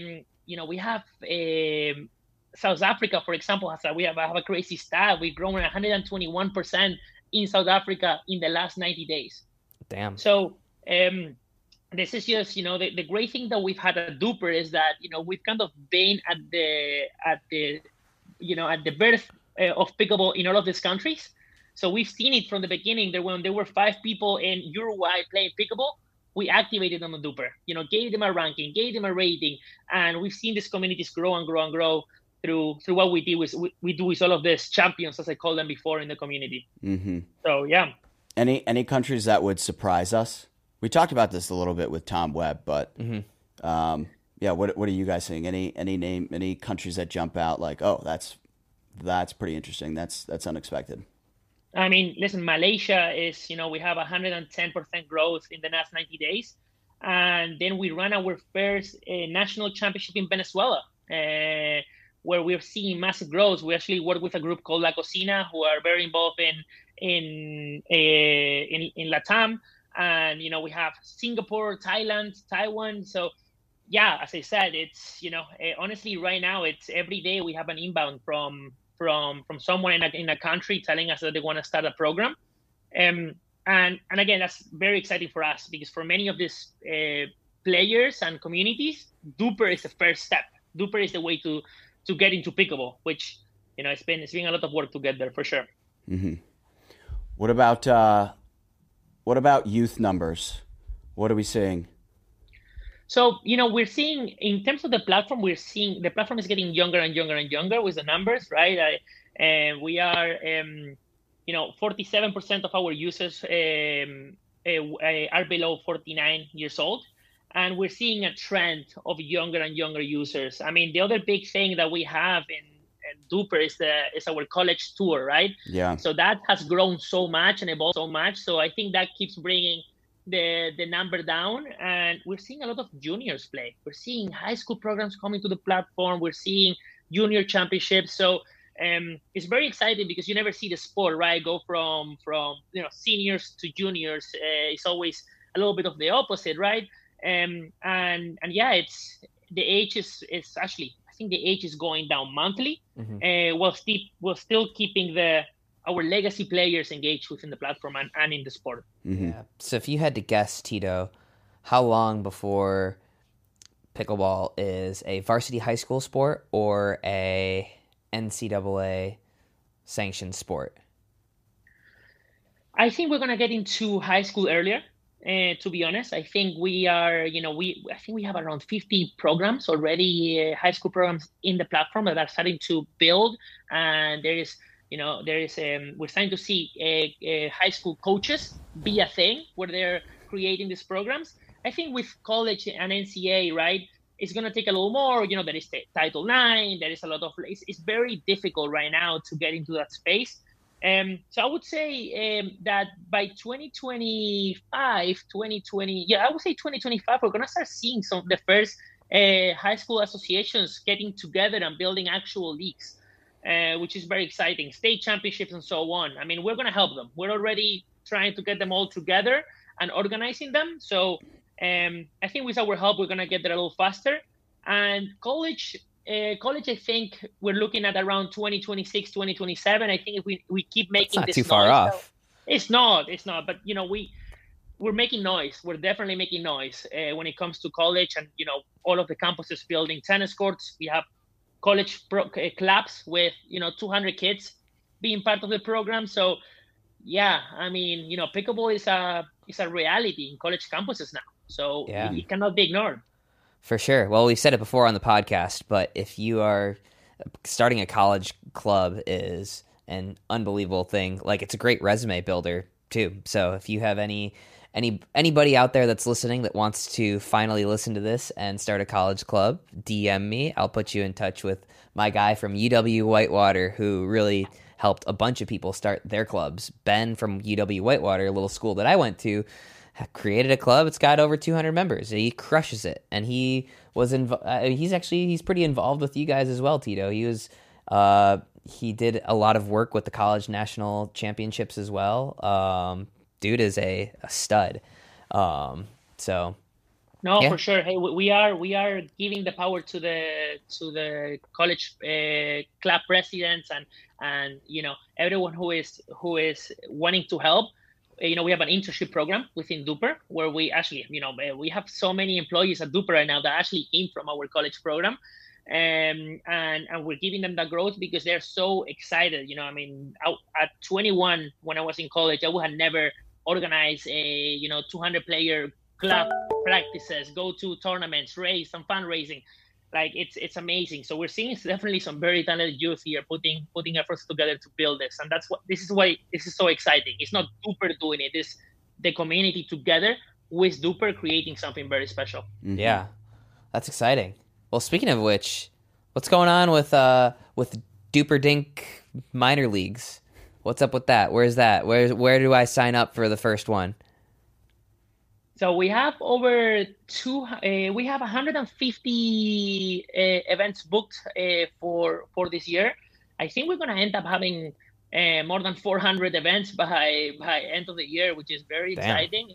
South Africa, for example, we have a crazy stat. We've grown 121% in South Africa in the last 90 days. Damn. So this is just, you know, the great thing that we've had at Duper is that, you know, we've kind of been at the birth of pickleball in all of these countries. So we've seen it from the beginning. When there were 5 people in Uruguay playing pickleball, we activated them on Duper, you know, gave them a ranking, gave them a rating, and we've seen these communities grow and grow and grow through what we do with all of these champions, as I called them before, in the community. Mm-hmm. So yeah. Any countries that would surprise us? We talked about this a little bit with Tom Webb, but yeah, what are you guys seeing? Any countries that jump out like, oh, that's pretty interesting. That's unexpected. I mean, listen, Malaysia is, you know, we have 110% growth in the last 90 days. And then we ran our first national championship in Venezuela, where we're seeing massive growth. We actually work with a group called La Cocina, who are very involved in Latam. And, you know, we have Singapore, Thailand, Taiwan. So, yeah, as I said, it's, you know, honestly, right now, it's every day we have an inbound from someone in a country telling us that they want to start a program. And again, that's very exciting for us, because for many of these players and communities, Duper is the first step. Duper is the way to get into pickleball, which, you know, it's been a lot of work to get there for sure. Mm-hmm. What about youth numbers? What are we seeing? So, you know, we're seeing, in terms of the platform, the platform is getting younger and younger and younger with the numbers, right? And we are, 47% of our users are below 49 years old. And we're seeing a trend of younger and younger users. I mean, the other big thing that we have in Duper is our college tour, right? Yeah. So that has grown so much and evolved so much. So I think that keeps bringing the number down, and we're seeing a lot of juniors play. We're seeing high school programs coming to the platform. We're seeing junior championships. So it's very exciting, because you never see the sport, right, go from seniors to juniors. It's always a little bit of the opposite, right? And yeah, it's the age is actually, I think the age is going down monthly. Mm-hmm. While still keeping our legacy players engaged within the platform and in the sport. Mm-hmm. Yeah. So if you had to guess, Tito, how long before pickleball is a varsity high school sport or a NCAA sanctioned sport? I think we're going to get into high school earlier. To be honest, I think we are, I think we have around 50 programs already, high school programs in the platform that are starting to build. And we're starting to see high school coaches be a thing where they're creating these programs. I think with college and NCAA, right, it's going to take a little more. There is Title IX. There is a lot of. It's very difficult right now to get into that space. So I would say that by 2025, 2020, I would say 2025, we're going to start seeing some of the first high school associations getting together and building actual leagues, which is very exciting. State championships and so on. I mean, we're going to help them. We're already trying to get them all together and organizing them. So I think with our help, we're going to get there a little faster. And college, I think we're looking at around 2026, 2027. I think if we keep making That's this not too far off. It's not. But we're making noise. We're definitely making noise when it comes to college, and all of the campuses building tennis courts. We have college clubs with 200 kids being part of the program. So yeah, I mean, pickleball is a reality in college campuses now. So it cannot be ignored. For sure. Well, we've said it before on the podcast, but if you are starting a college club is an unbelievable thing. Like, it's a great resume builder too. So if you have anybody out there that's listening that wants to finally listen to this and start a college club, DM me. I'll put you in touch with my guy from UW Whitewater, who really helped a bunch of people start their clubs. Ben from UW Whitewater, a little school that I went to, created a club. It's got over 200 members. He crushes it, and he was he's pretty involved with you guys as well, Tito. He did a lot of work with the college national championships as well. Dude is a stud. So no, yeah. For sure. Hey, we are giving the power to the college club presidents and everyone who is wanting to help. We have an internship program within Duper where we actually, we have so many employees at Duper right now that actually came from our college program. And we're giving them that growth because they're so excited. At 21, when I was in college, I would have never organized a 200 player club practices, go to tournaments, raise some fundraising. Like, it's amazing. So we're seeing definitely some very talented youth here putting efforts together to build this, and this is why this is so exciting. It's not Duper doing it; it's the community together with Duper creating something very special. Mm-hmm. Yeah, that's exciting. Well, speaking of which, what's going on with Duper Dink minor leagues? What's up with that? Where's that? Where do I sign up for the first one? So we have we have 150 events booked for this year. I think we're going to end up having more than 400 events by end of the year, which is very exciting.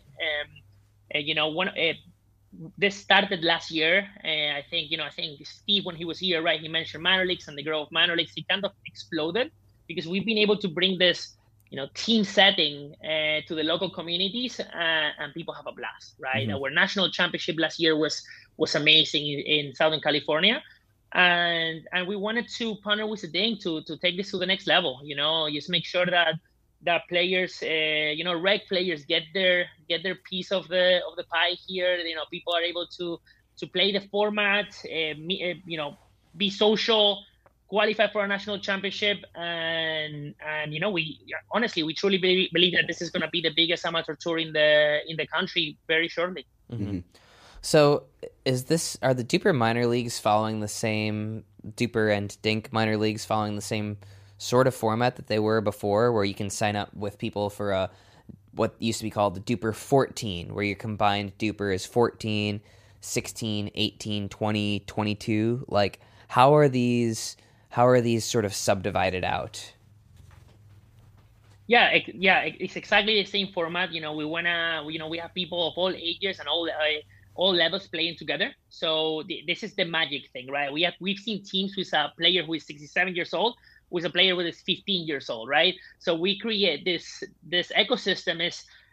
This started last year. I think Steve, when he was here, right, he mentioned minor leagues and the growth of minor leagues. It kind of exploded because we've been able to bring this team setting to the local communities, and people have a blast, right? Mm-hmm. Our national championship last year was amazing in Southern California, and we wanted to partner with the Dink to take this to the next level. Just make sure that players, rec players get their piece of the pie here. People are able to play the format, be social, qualify for a national championship, and we truly believe that this is going to be the biggest amateur tour in the country very shortly. Mm-hmm. So are the Duper minor leagues following the same Duper and Dink minor leagues following the same sort of format that they were before, where you can sign up with people for what used to be called the Duper 14, where your combined Duper is 14, 16, 18, 20, 22? Like, how are these sort of subdivided out? Yeah, it's exactly the same format. We have people of all ages and all levels playing together. So this is the magic thing, right? We've seen teams with a player who is 67 years old, with a player who is 15 years old, right? So we create this ecosystem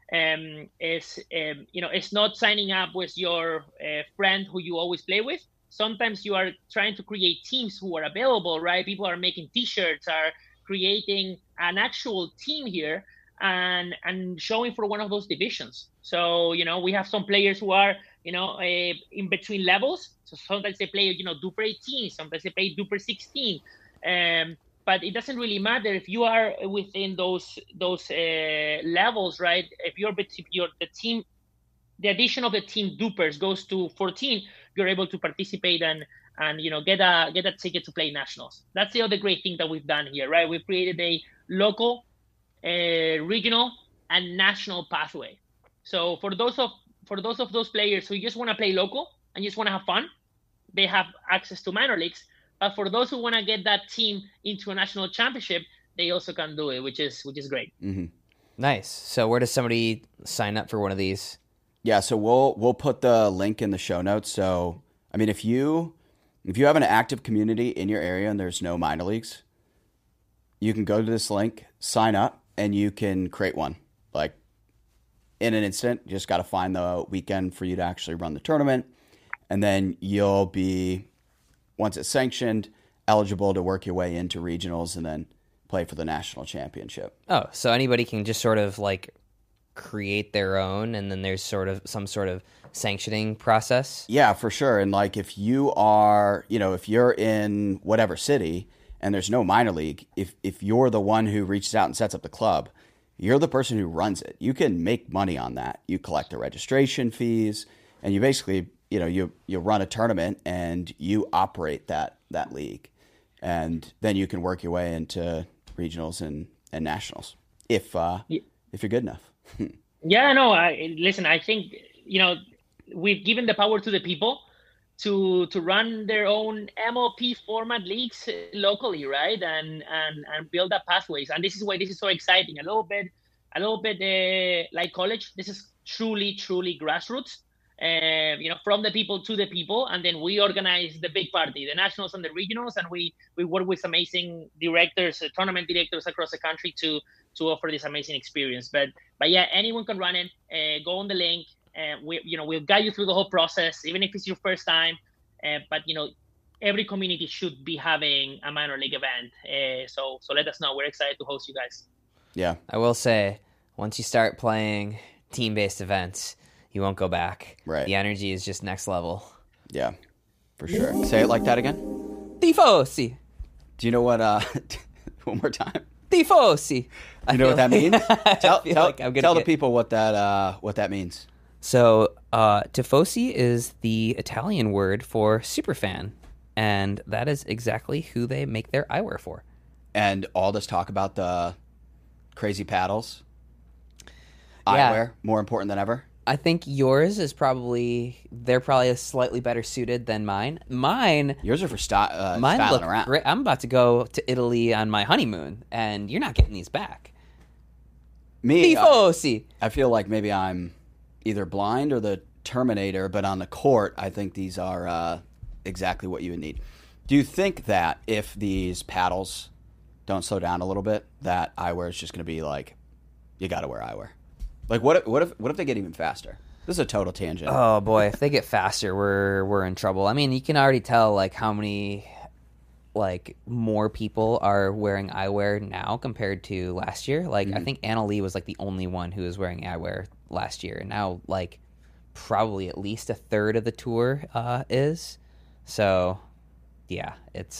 it's not signing up with your friend who you always play with. Sometimes you are trying to create teams who are available, right? People are making T-shirts, are creating an actual team here and showing for one of those divisions. So, we have some players who are, in between levels. So sometimes they play, Duper 18, sometimes they play Duper 16. But it doesn't really matter if you are within those levels, right? If the team, the addition of the team Dupers goes to 14, you're able to participate and get a ticket to play nationals. That's the other great thing that we've done here, right? We've created a local, regional, and national pathway. So for those of those players who just want to play local and just want to have fun, they have access to minor leagues. But for those who want to get that team into a national championship, they also can do it, which is great. Mm-hmm. Nice. So where does somebody sign up for one of these? Yeah, so we'll put the link in the show notes. So I mean, if you have an active community in your area and there's no minor leagues, you can go to this link, sign up, and you can create one. Like in an instant, you just got to find the weekend for you to actually run the tournament. And then you'll be, once it's sanctioned, eligible to work your way into regionals and then play for the national championship. Oh, so anybody can just sort of like create their own, and then there's sort of some sort of sanctioning process? Yeah, for sure. And like if you are, if you're in whatever city and there's no minor league, if you're the one who reaches out and sets up the club, you're the person who runs it. You can make money on that. You collect the registration fees, and you basically, you run a tournament and you operate that league. And then you can work your way into regionals and nationals if you're good enough. Yeah, no, listen, I think, we've given the power to the people to run their own MLP format leagues locally, right? And build up pathways. And this is why this is so exciting. A little bit like college. This is truly grassroots. From the people to the people, and then we organize the big party, the nationals and the regionals, and we work with amazing directors, tournament directors across the country to offer this amazing experience. But yeah, anyone can run it. Go on the link, and we'll guide you through the whole process, even if it's your first time. But every community should be having a minor league event. So let us know. We're excited to host you guys. Yeah, I will say, once you start playing team-based events, you won't go back. Right. The energy is just next level. Yeah, for sure. Say it like that again. Tifosi. Do you know what? One more time. Tifosi. You know what that means? Tell the people what that means. So, tifosi is the Italian word for superfan, and that is exactly who they make their eyewear for. And all this talk about the crazy paddles, Yeah. eyewear, more important than ever. I think yours is they're probably slightly better suited than mine. Yours are for mine styling look around. great. I'm about to go to Italy on my honeymoon, and you're not getting these back. Me, Tifosi. I feel like maybe I'm either blind or the Terminator, but on the court, I think these are exactly what you would need. Do you think that if these paddles don't slow down a little bit, that eyewear is just going to be like, you got to wear eyewear? Like, what if they get even faster? This is a total tangent. Oh boy, if they get faster, we're in trouble. I mean, you can already tell like how many more people are wearing eyewear now compared to last year. Like I think Anna Lee was like the only one who was wearing eyewear last year, and now like probably at least a third of the tour is. So yeah, it's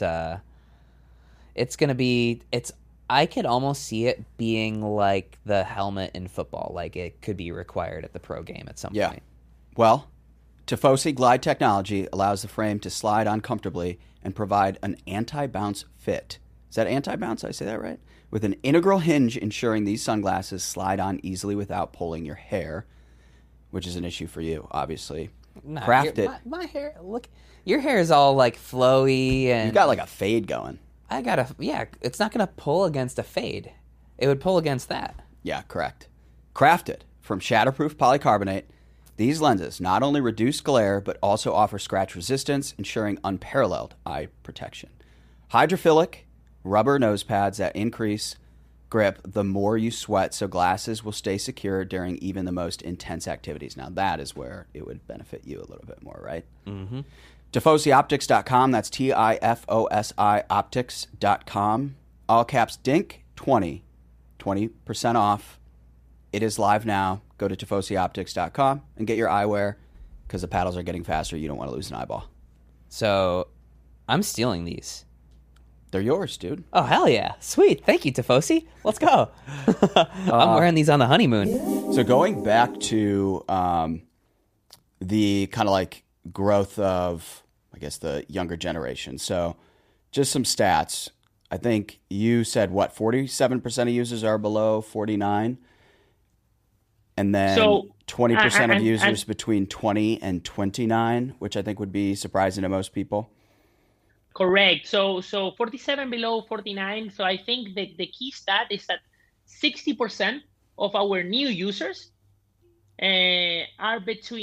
gonna be I could almost see it being like the helmet in football. Like it could be required at the pro game at some point. Well, Tifosi Glide technology allows the frame to slide on comfortably and provide an anti-bounce fit. Is that anti-bounce? Did I say that right? With an integral hinge ensuring these sunglasses slide on easily without pulling your hair, which is an issue for you, obviously. Nah, Crafted. My hair, look, your hair is all like flowy and You got like a fade going. it's not going to pull against a fade. It would pull against that. Yeah, correct. Crafted from shatterproof polycarbonate, these lenses not only reduce glare, but also offer scratch resistance, ensuring unparalleled eye protection. Hydrophilic rubber nose pads that increase grip the more you sweat, so glasses will stay secure during even the most intense activities. Now, that is where it would benefit you a little bit more, right? Mm-hmm. TifosiOptics.com. That's TIFOSI Optics.com. All caps DINK 20. 20% off. It is live now. Go to TifosiOptics.com and get your eyewear because the paddles are getting faster. You don't want to lose an eyeball. So I'm stealing these. They're yours, dude. Oh, hell yeah. Sweet. Thank you, Tifosi. Let's go. I'm wearing these on the honeymoon. So going back to the kind of like growth of, I guess, the younger generation. So just some stats. I think you said, 47% of users are below 49? And then 20% of users between 20 and 29, which I think would be surprising to most people. Correct. So 47 below 49. So I think the key stat is that 60% of our new users are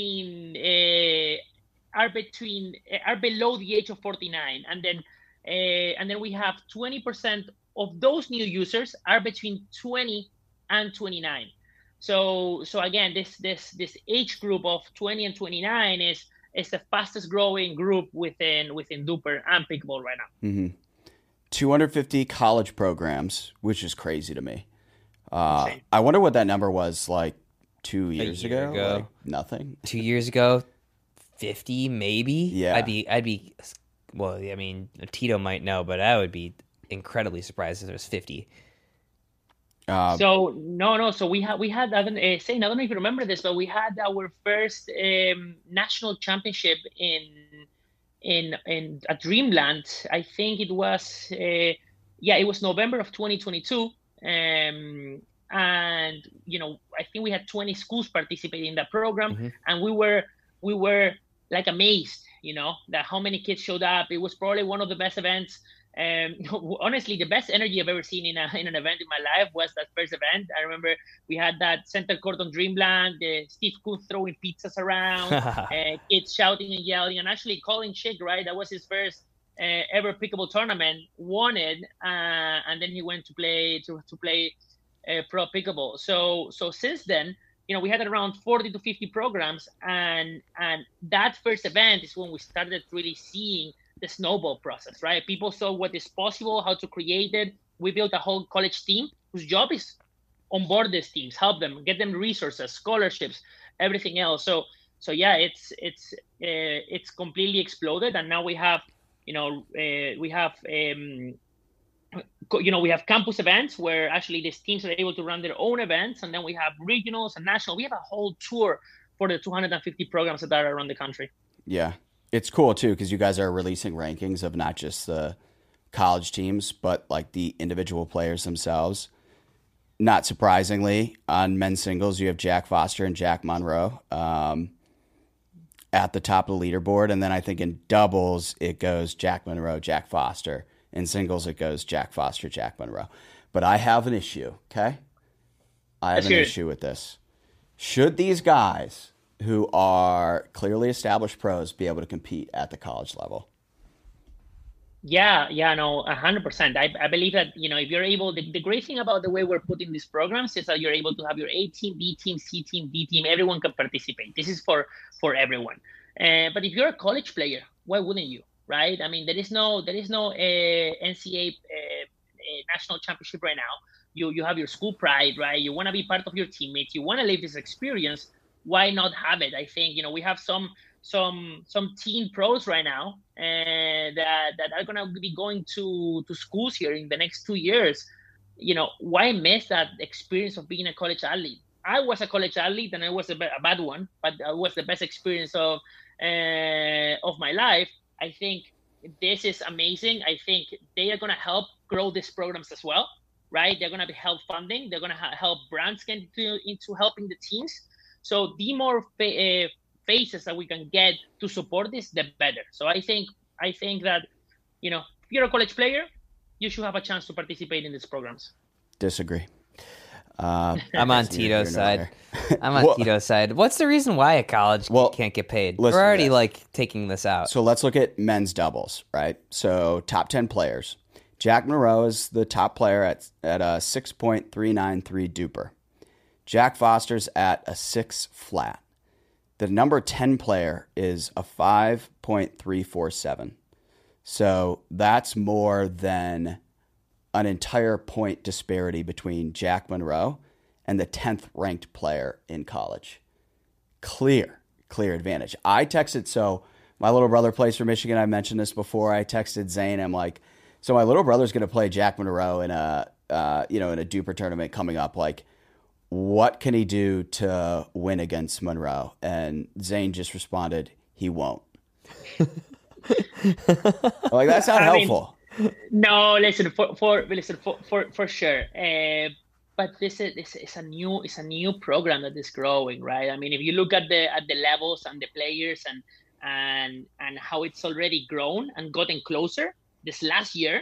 below the age of 49, and then we have 20% of those new users are between 20 and 29. So again, this age group of 20 and 29 is the fastest growing group within Duper and Pickleball right now. Mm-hmm. 250 college programs, which is crazy to me. I wonder what that number was like 2 years ago. Like nothing. 2 years ago, 50 maybe. Yeah. I'd be. Well, I mean, Tito might know, but I would be incredibly surprised if there was 50. So no. So we had Zane, I don't know if you remember this, but we had our first national championship at Dreamland. I think it was it was November of 2022. And I think we had 20 schools participating in that program, mm-hmm. and we were like amazed, that how many kids showed up. It was probably one of the best events. Honestly, the best energy I've ever seen in an event in my life was that first event. I remember we had that center court on Dreamland, Steve Kuhn throwing pizzas around, kids shouting and yelling, and actually Colin Chick, right? That was his first ever pickleball tournament, won it, and then he went to play pro pickleball. So since then, we had around 40 to 50 programs, and that first event is when we started really seeing the snowball process, right? People saw what is possible, how to create it. We built a whole college team whose job is onboard these teams, help them, get them resources, scholarships, everything else. So yeah, it's completely exploded, and now we have we have campus events where actually these teams are able to run their own events, and then we have regionals and national. We have a whole tour for the 250 programs that are around the country. Yeah. It's cool, too, because you guys are releasing rankings of not just the college teams, but like the individual players themselves. Not surprisingly, on men's singles, you have Jack Foster and Jack Monroe at the top of the leaderboard. And then I think in doubles, it goes Jack Monroe, Jack Foster. In singles, it goes Jack Foster, Jack Monroe. But I have an issue, okay? I have an issue with this. Should these guys who are clearly established pros be able to compete at the college level? Yeah, no, 100%. I believe that, if you're able, the great thing about the way we're putting these programs is that you're able to have your A team, B team, C team, D team. Everyone can participate. This is for everyone. But if you're a college player, why wouldn't you, right? I mean, there is no NCAA national championship right now. You have your school pride, right? You want to be part of your teammates. You want to live this experience. Why not have it? I think, we have some teen pros right now that are going to be going to schools here in the next 2 years. Why miss that experience of being a college athlete? I was a college athlete, and I was a bad one, but it was the best experience of my life. I think this is amazing. I think they are going to help grow these programs as well, right? They're going to help funding. They're going to help brands get into helping the teams. So the more faces that we can get to support this, the better. So I think that, if you're a college player, you should have a chance to participate in these programs. Disagree. I'm on Tito's side. Tito's side. What's the reason why a college can't get paid? We're already taking this out. So let's look at men's doubles, right? So top 10 players. Jack Monroe is the top player at a 6.393 duper. Jack Foster's at a 6 flat. The number 10 player is a 5.347. So that's more than an entire point disparity between Jack Monroe and the 10th ranked player in college. Clear advantage. I texted, so my little brother plays for Michigan. I mentioned this before. I texted Zane. I'm like, so my little brother's going to play Jack Monroe in a Duper tournament coming up. Like, what can he do to win against Monroe? And Zane just responded, he won't. Like, that's not helpful. No, listen, for sure. But this is a new program that is growing, right? I mean, if you look at the levels and the players and how it's already grown and gotten closer this last year,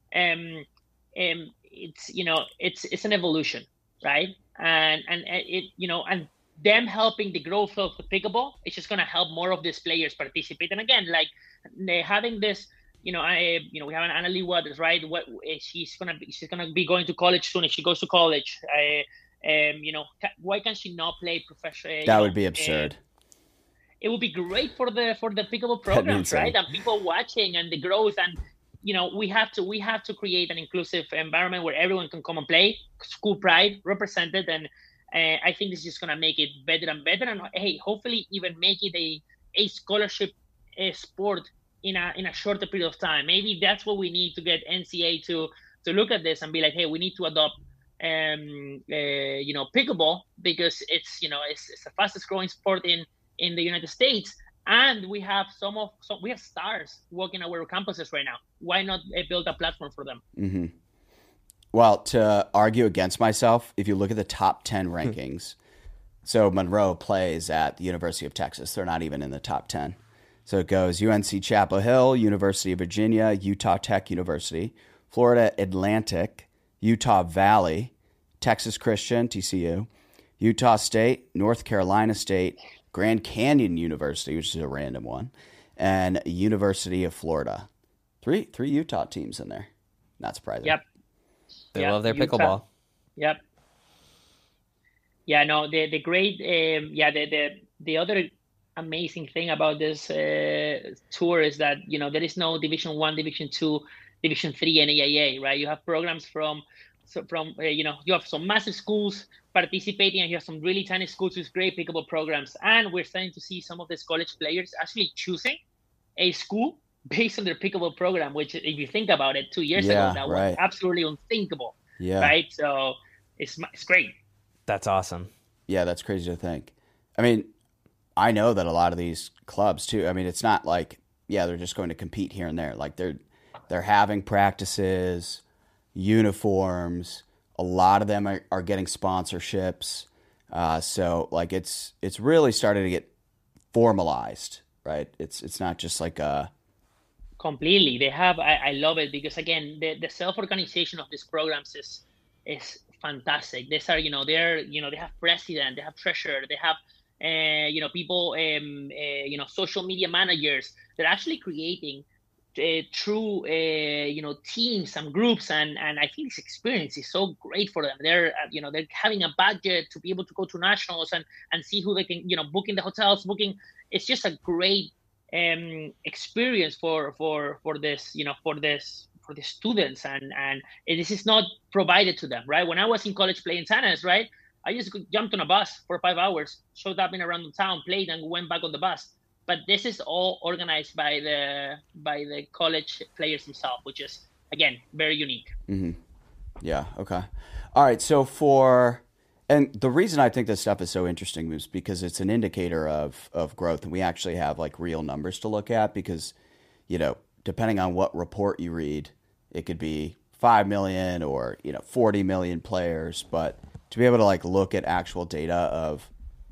it's it's an evolution, right? And it and them helping the growth of the pickleball, it's just gonna help more of these players participate. And again, like having this, we have an Annalie Waters, right? She's gonna be going to college soon. If she goes to college, why can she not play professional? That would be absurd. It would be great for the pickleball programs, right? And people watching and the growth. And we have to create an inclusive environment where everyone can come and play. School pride represented, and I think this is just gonna make it better and better. And hey, hopefully even make it a scholarship sport in a shorter period of time. Maybe that's what we need to get NCAA to look at this and be like, hey, we need to adopt pickleball, because it's the fastest growing sport in the United States, and we have we have stars walking our campuses right now. Why not build a platform for them? Mm-hmm. Well, to argue against myself, if you look at the top 10 rankings, so Monroe plays at the University of Texas. They're not even in the top 10. So it goes UNC Chapel Hill, University of Virginia, Utah Tech University, Florida Atlantic, Utah Valley, Texas Christian, TCU, Utah State, North Carolina State, Grand Canyon University, which is a random one, and University of Florida. Three Utah teams in there. Not surprising. Yep. They love their pickleball. Yep. Yeah, no, the great, the other amazing thing about this tour is that, there is no Division I, Division II, Division III NAIA, right? You have programs from you have some massive schools participating, and you have some really tiny schools with great pickleball programs. And we're starting to see some of these college players actually choosing a school based on their pickleball program, which, if you think about it, 2 years ago, that was absolutely unthinkable. Yeah. Right. So it's great. That's awesome. Yeah, that's crazy to think. I mean, I know that a lot of these clubs too. I mean, it's not like, they're just going to compete here and there. Like they're having practices, uniforms. A lot of them are getting sponsorships. So like it's really starting to get formalized, right? It's not just like a completely. They have. I love it, because again, the self-organization of these programs is fantastic. These are they have president, they have treasurer, they have people, social media managers. They're actually creating true teams and groups, and I think this experience is so great for them. They're they're having a budget to be able to go to nationals and see who they can booking the hotels, it's just a great experience for this for the students, and this is not provided to them, right? When I was in college playing tennis, right, I just jumped on a bus for 5 hours, showed up in a random town, played, and went back on the bus. But this is all organized by the college players themselves, which is, again, very unique. Mm-hmm. Yeah. Okay. All right. So and the reason I think this stuff is so interesting is because it's an indicator of growth, and we actually have like real numbers to look at, because, depending on what report you read, it could be 5 million or, 40 million players, but to be able to like look at actual data of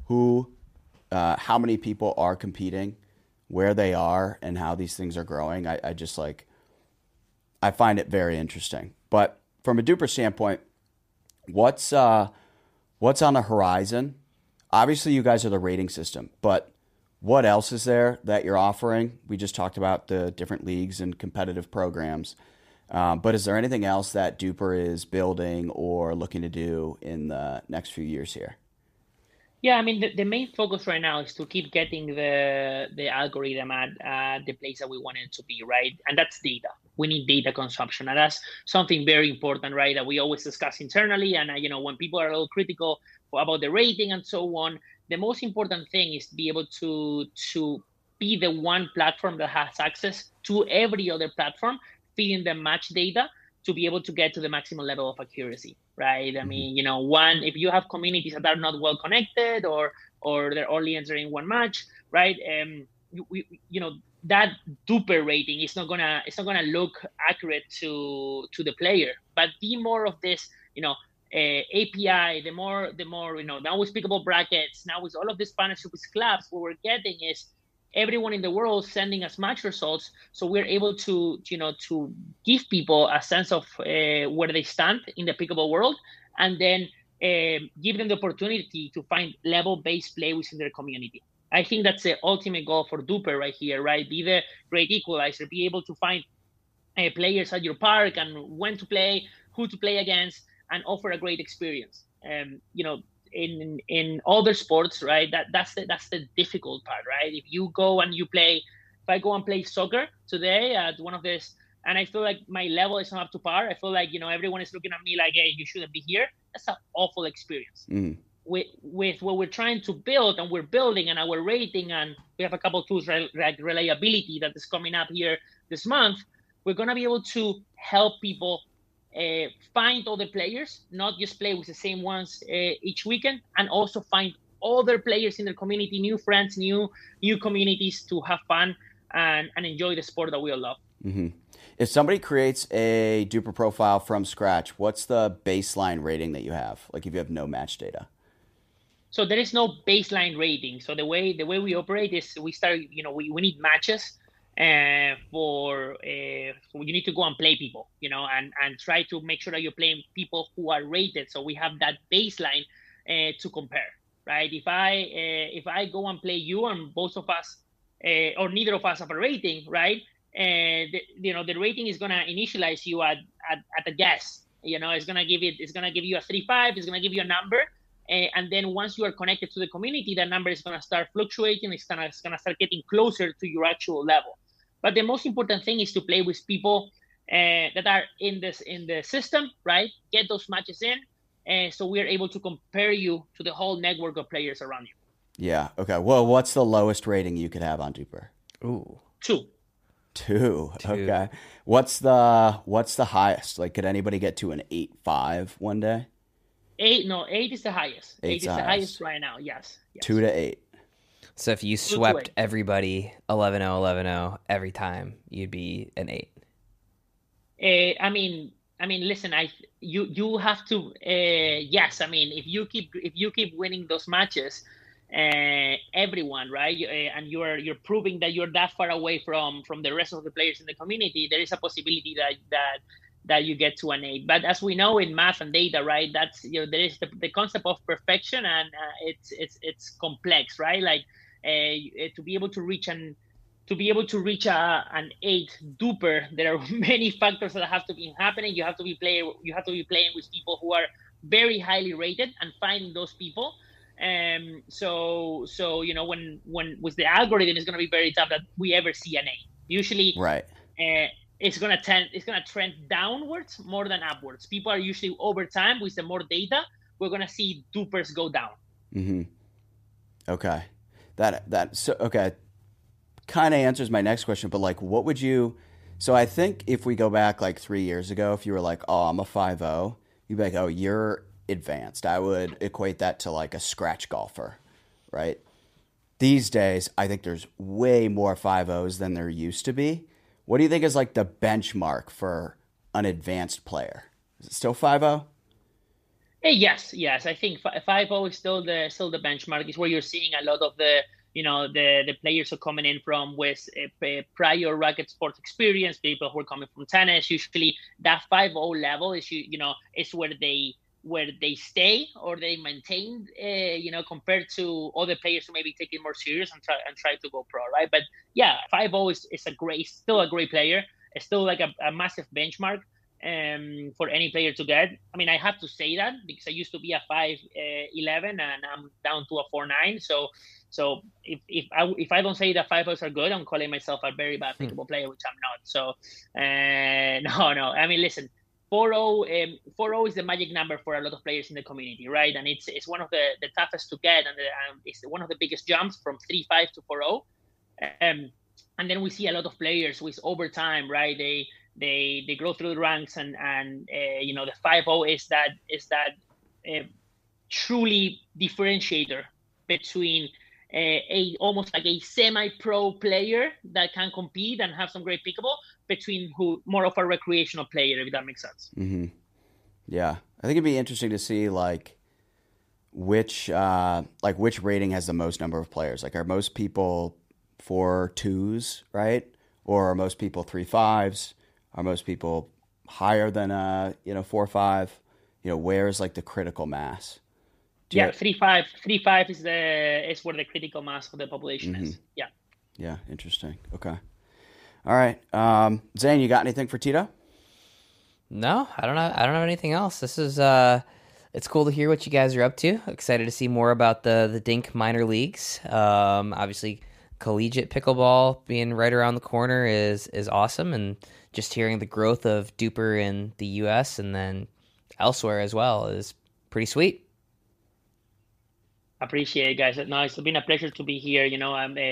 how many people are competing, where they are, and how these things are growing, I just I find it very interesting. But from a Duper standpoint, what's on the horizon? Obviously, you guys are the rating system, but what else is there that you're offering? We just talked about the different leagues and competitive programs, but is there anything else that Duper is building or looking to do in the next few years here? Yeah, I mean, the main focus right now is to keep getting the algorithm at the place that we want it to be, right? And that's data. We need data consumption, and that's something very important, right? That we always discuss internally. And when people are a little critical about the rating and so on, the most important thing is to be able to be the one platform that has access to every other platform, feeding them match data to be able to get to the maximum level of accuracy, right? I mean, if you have communities that are not well connected or they're only entering one match, right? that duper rating is not gonna look accurate to the player. But the more of this, API, the more now with Pickleball brackets, now with all of these partnerships with clubs, what we're getting is everyone in the world sending us match results, so we're able to to give people a sense of where they stand in the pickleball world, and then give them the opportunity to find level-based play within their community. I think that's the ultimate goal for Duper right here, right? Be the great equalizer, be able to find players at your park and when to play, who to play against, and offer a great experience. In other sports, right? That's the difficult part, right? If I go and play soccer today at one of this, and I feel like my level is not up to par, I feel like everyone is looking at me like, hey, you shouldn't be here. That's an awful experience. With what we're trying to build, and we're building, and our rating, and we have a couple of tools like reliability that is coming up here this month. We're going to be able to help people find other players, not just play with the same ones each weekend, and also find other players in their community, new friends, new communities to have fun and enjoy the sport that we all love. Mm-hmm. If somebody creates a Duper profile from scratch, what's the baseline rating that you have? Like if you have no match data? So there is no baseline rating. So the way we operate is we start, we need matches. So you need to go and play people, and try to make sure that you're playing people who are rated. So we have that baseline to compare, right? If I go and play you, and both of us or neither of us have a rating, right? The rating is gonna initialize you at a guess. It's gonna give you a 3.5. It's gonna give you a number. And then once you are connected to the community, that number is going to start fluctuating. It's going to start getting closer to your actual level. But the most important thing is to play with people that are in the system, right? Get those matches in, so we are able to compare you to the whole network of players around you. Yeah. Okay. Well, what's the lowest rating you could have on Duper? Ooh, 2. Okay. What's the highest? Like, could anybody get to an 8.5 one day? 8 is the highest. 8 is the highest right now. Yes. 2 to 8. So if you swept everybody 11-0, 11-0 every time, you'd be an 8. I mean, listen, you have to. Yes, I mean, if you keep winning those matches, everyone, right? And you're proving that you're that far away from the rest of the players in the community. There is a possibility that you get to an 8. But as we know in math and data, right, that's there is the concept of perfection, and it's complex, right? Like to be able to reach an 8 Duper, there are many factors that have to be happening. You have to be playing with people who are very highly rated and finding those people. So when with the algorithm, it's going to be very tough that we ever see an 8. Usually, right. It's gonna trend downwards more than upwards. People are usually, over time, with the more data, we're gonna see Dupers go down. Mm-hmm. Okay, okay. Kind of answers my next question, but like, what would you? So I think if we go back like 3 years ago, if you were like, oh, I'm a 5.0, you'd be like, oh, you're advanced. I would equate that to like a scratch golfer, right? These days, I think there's way more 5.0s than there used to be. What do you think is like the benchmark for an advanced player? Is it still 5.0? Yes. I think 5.0 is still the benchmark. It's where you're seeing a lot of the players are coming in from with a prior racket sports experience. People who are coming from tennis. Usually, that 5.0 level is is where they stay or they maintain, compared to other players who maybe take it more serious and try to go pro, right? But yeah, 5.0 is still a great player. It's still like a massive benchmark for any player to get. I mean, I have to say that because I used to be a 5.11 and I'm down to a 4.9. So if I don't say that 5.0s are good, I'm calling myself a very bad pickleball player, which I'm not. So no. I mean, listen. 4.0 is the magic number for a lot of players in the community, right? And it's one of the toughest to get, and it's one of the biggest jumps from 3.5 to 4.0. And then we see a lot of players with over time, right? They grow through the ranks, and the 5.0 is that truly differentiator between almost like a semi-pro player that can compete and have some great pickleball between who more of a recreational player, if that makes sense. Mm-hmm. Yeah, I think it'd be interesting to see which rating has the most number of players. Like, are most people 4.2s, right? Or are most people 3.5s? Are most people higher than 4.5? Where's like the critical mass? 3.5 is where the critical mass of the population is. Yeah. Yeah, interesting. Okay. All right. Zane, you got anything for Tito? No, I don't have anything else. This is it's cool to hear what you guys are up to. Excited to see more about the Dink minor leagues. Obviously, collegiate pickleball being right around the corner is awesome, and just hearing the growth of Duper in the U.S. and then elsewhere as well is pretty sweet. Appreciate it, guys. No, it's been a pleasure to be here. The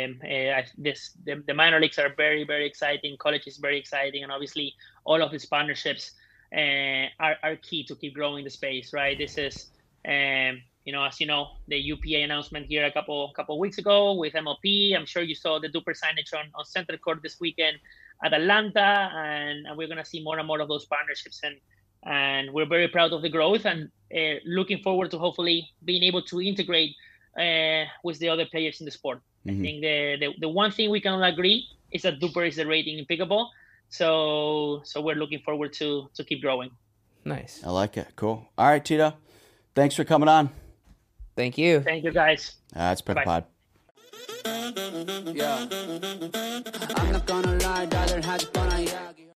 minor leagues are very, very exciting. College is very exciting, and obviously all of these partnerships are key to keep growing the space. Right? This is, as you know, the UPA announcement here a couple weeks ago with MLP. I'm sure you saw the Duper signage on Center Court this weekend at Atlanta, and we're gonna see more and more of those partnerships, and we're very proud of the growth and looking forward to hopefully being able to integrate with the other players in the sport. I think the one thing we can all agree is that Duper is the rating in pickleball. So we're looking forward to keep growing. Nice. I like it. Cool. All right, Tito. Thanks for coming on. Thank you. Thank you, guys. That's PicklePod. Yeah. I'm not gonna lie, rather had fun,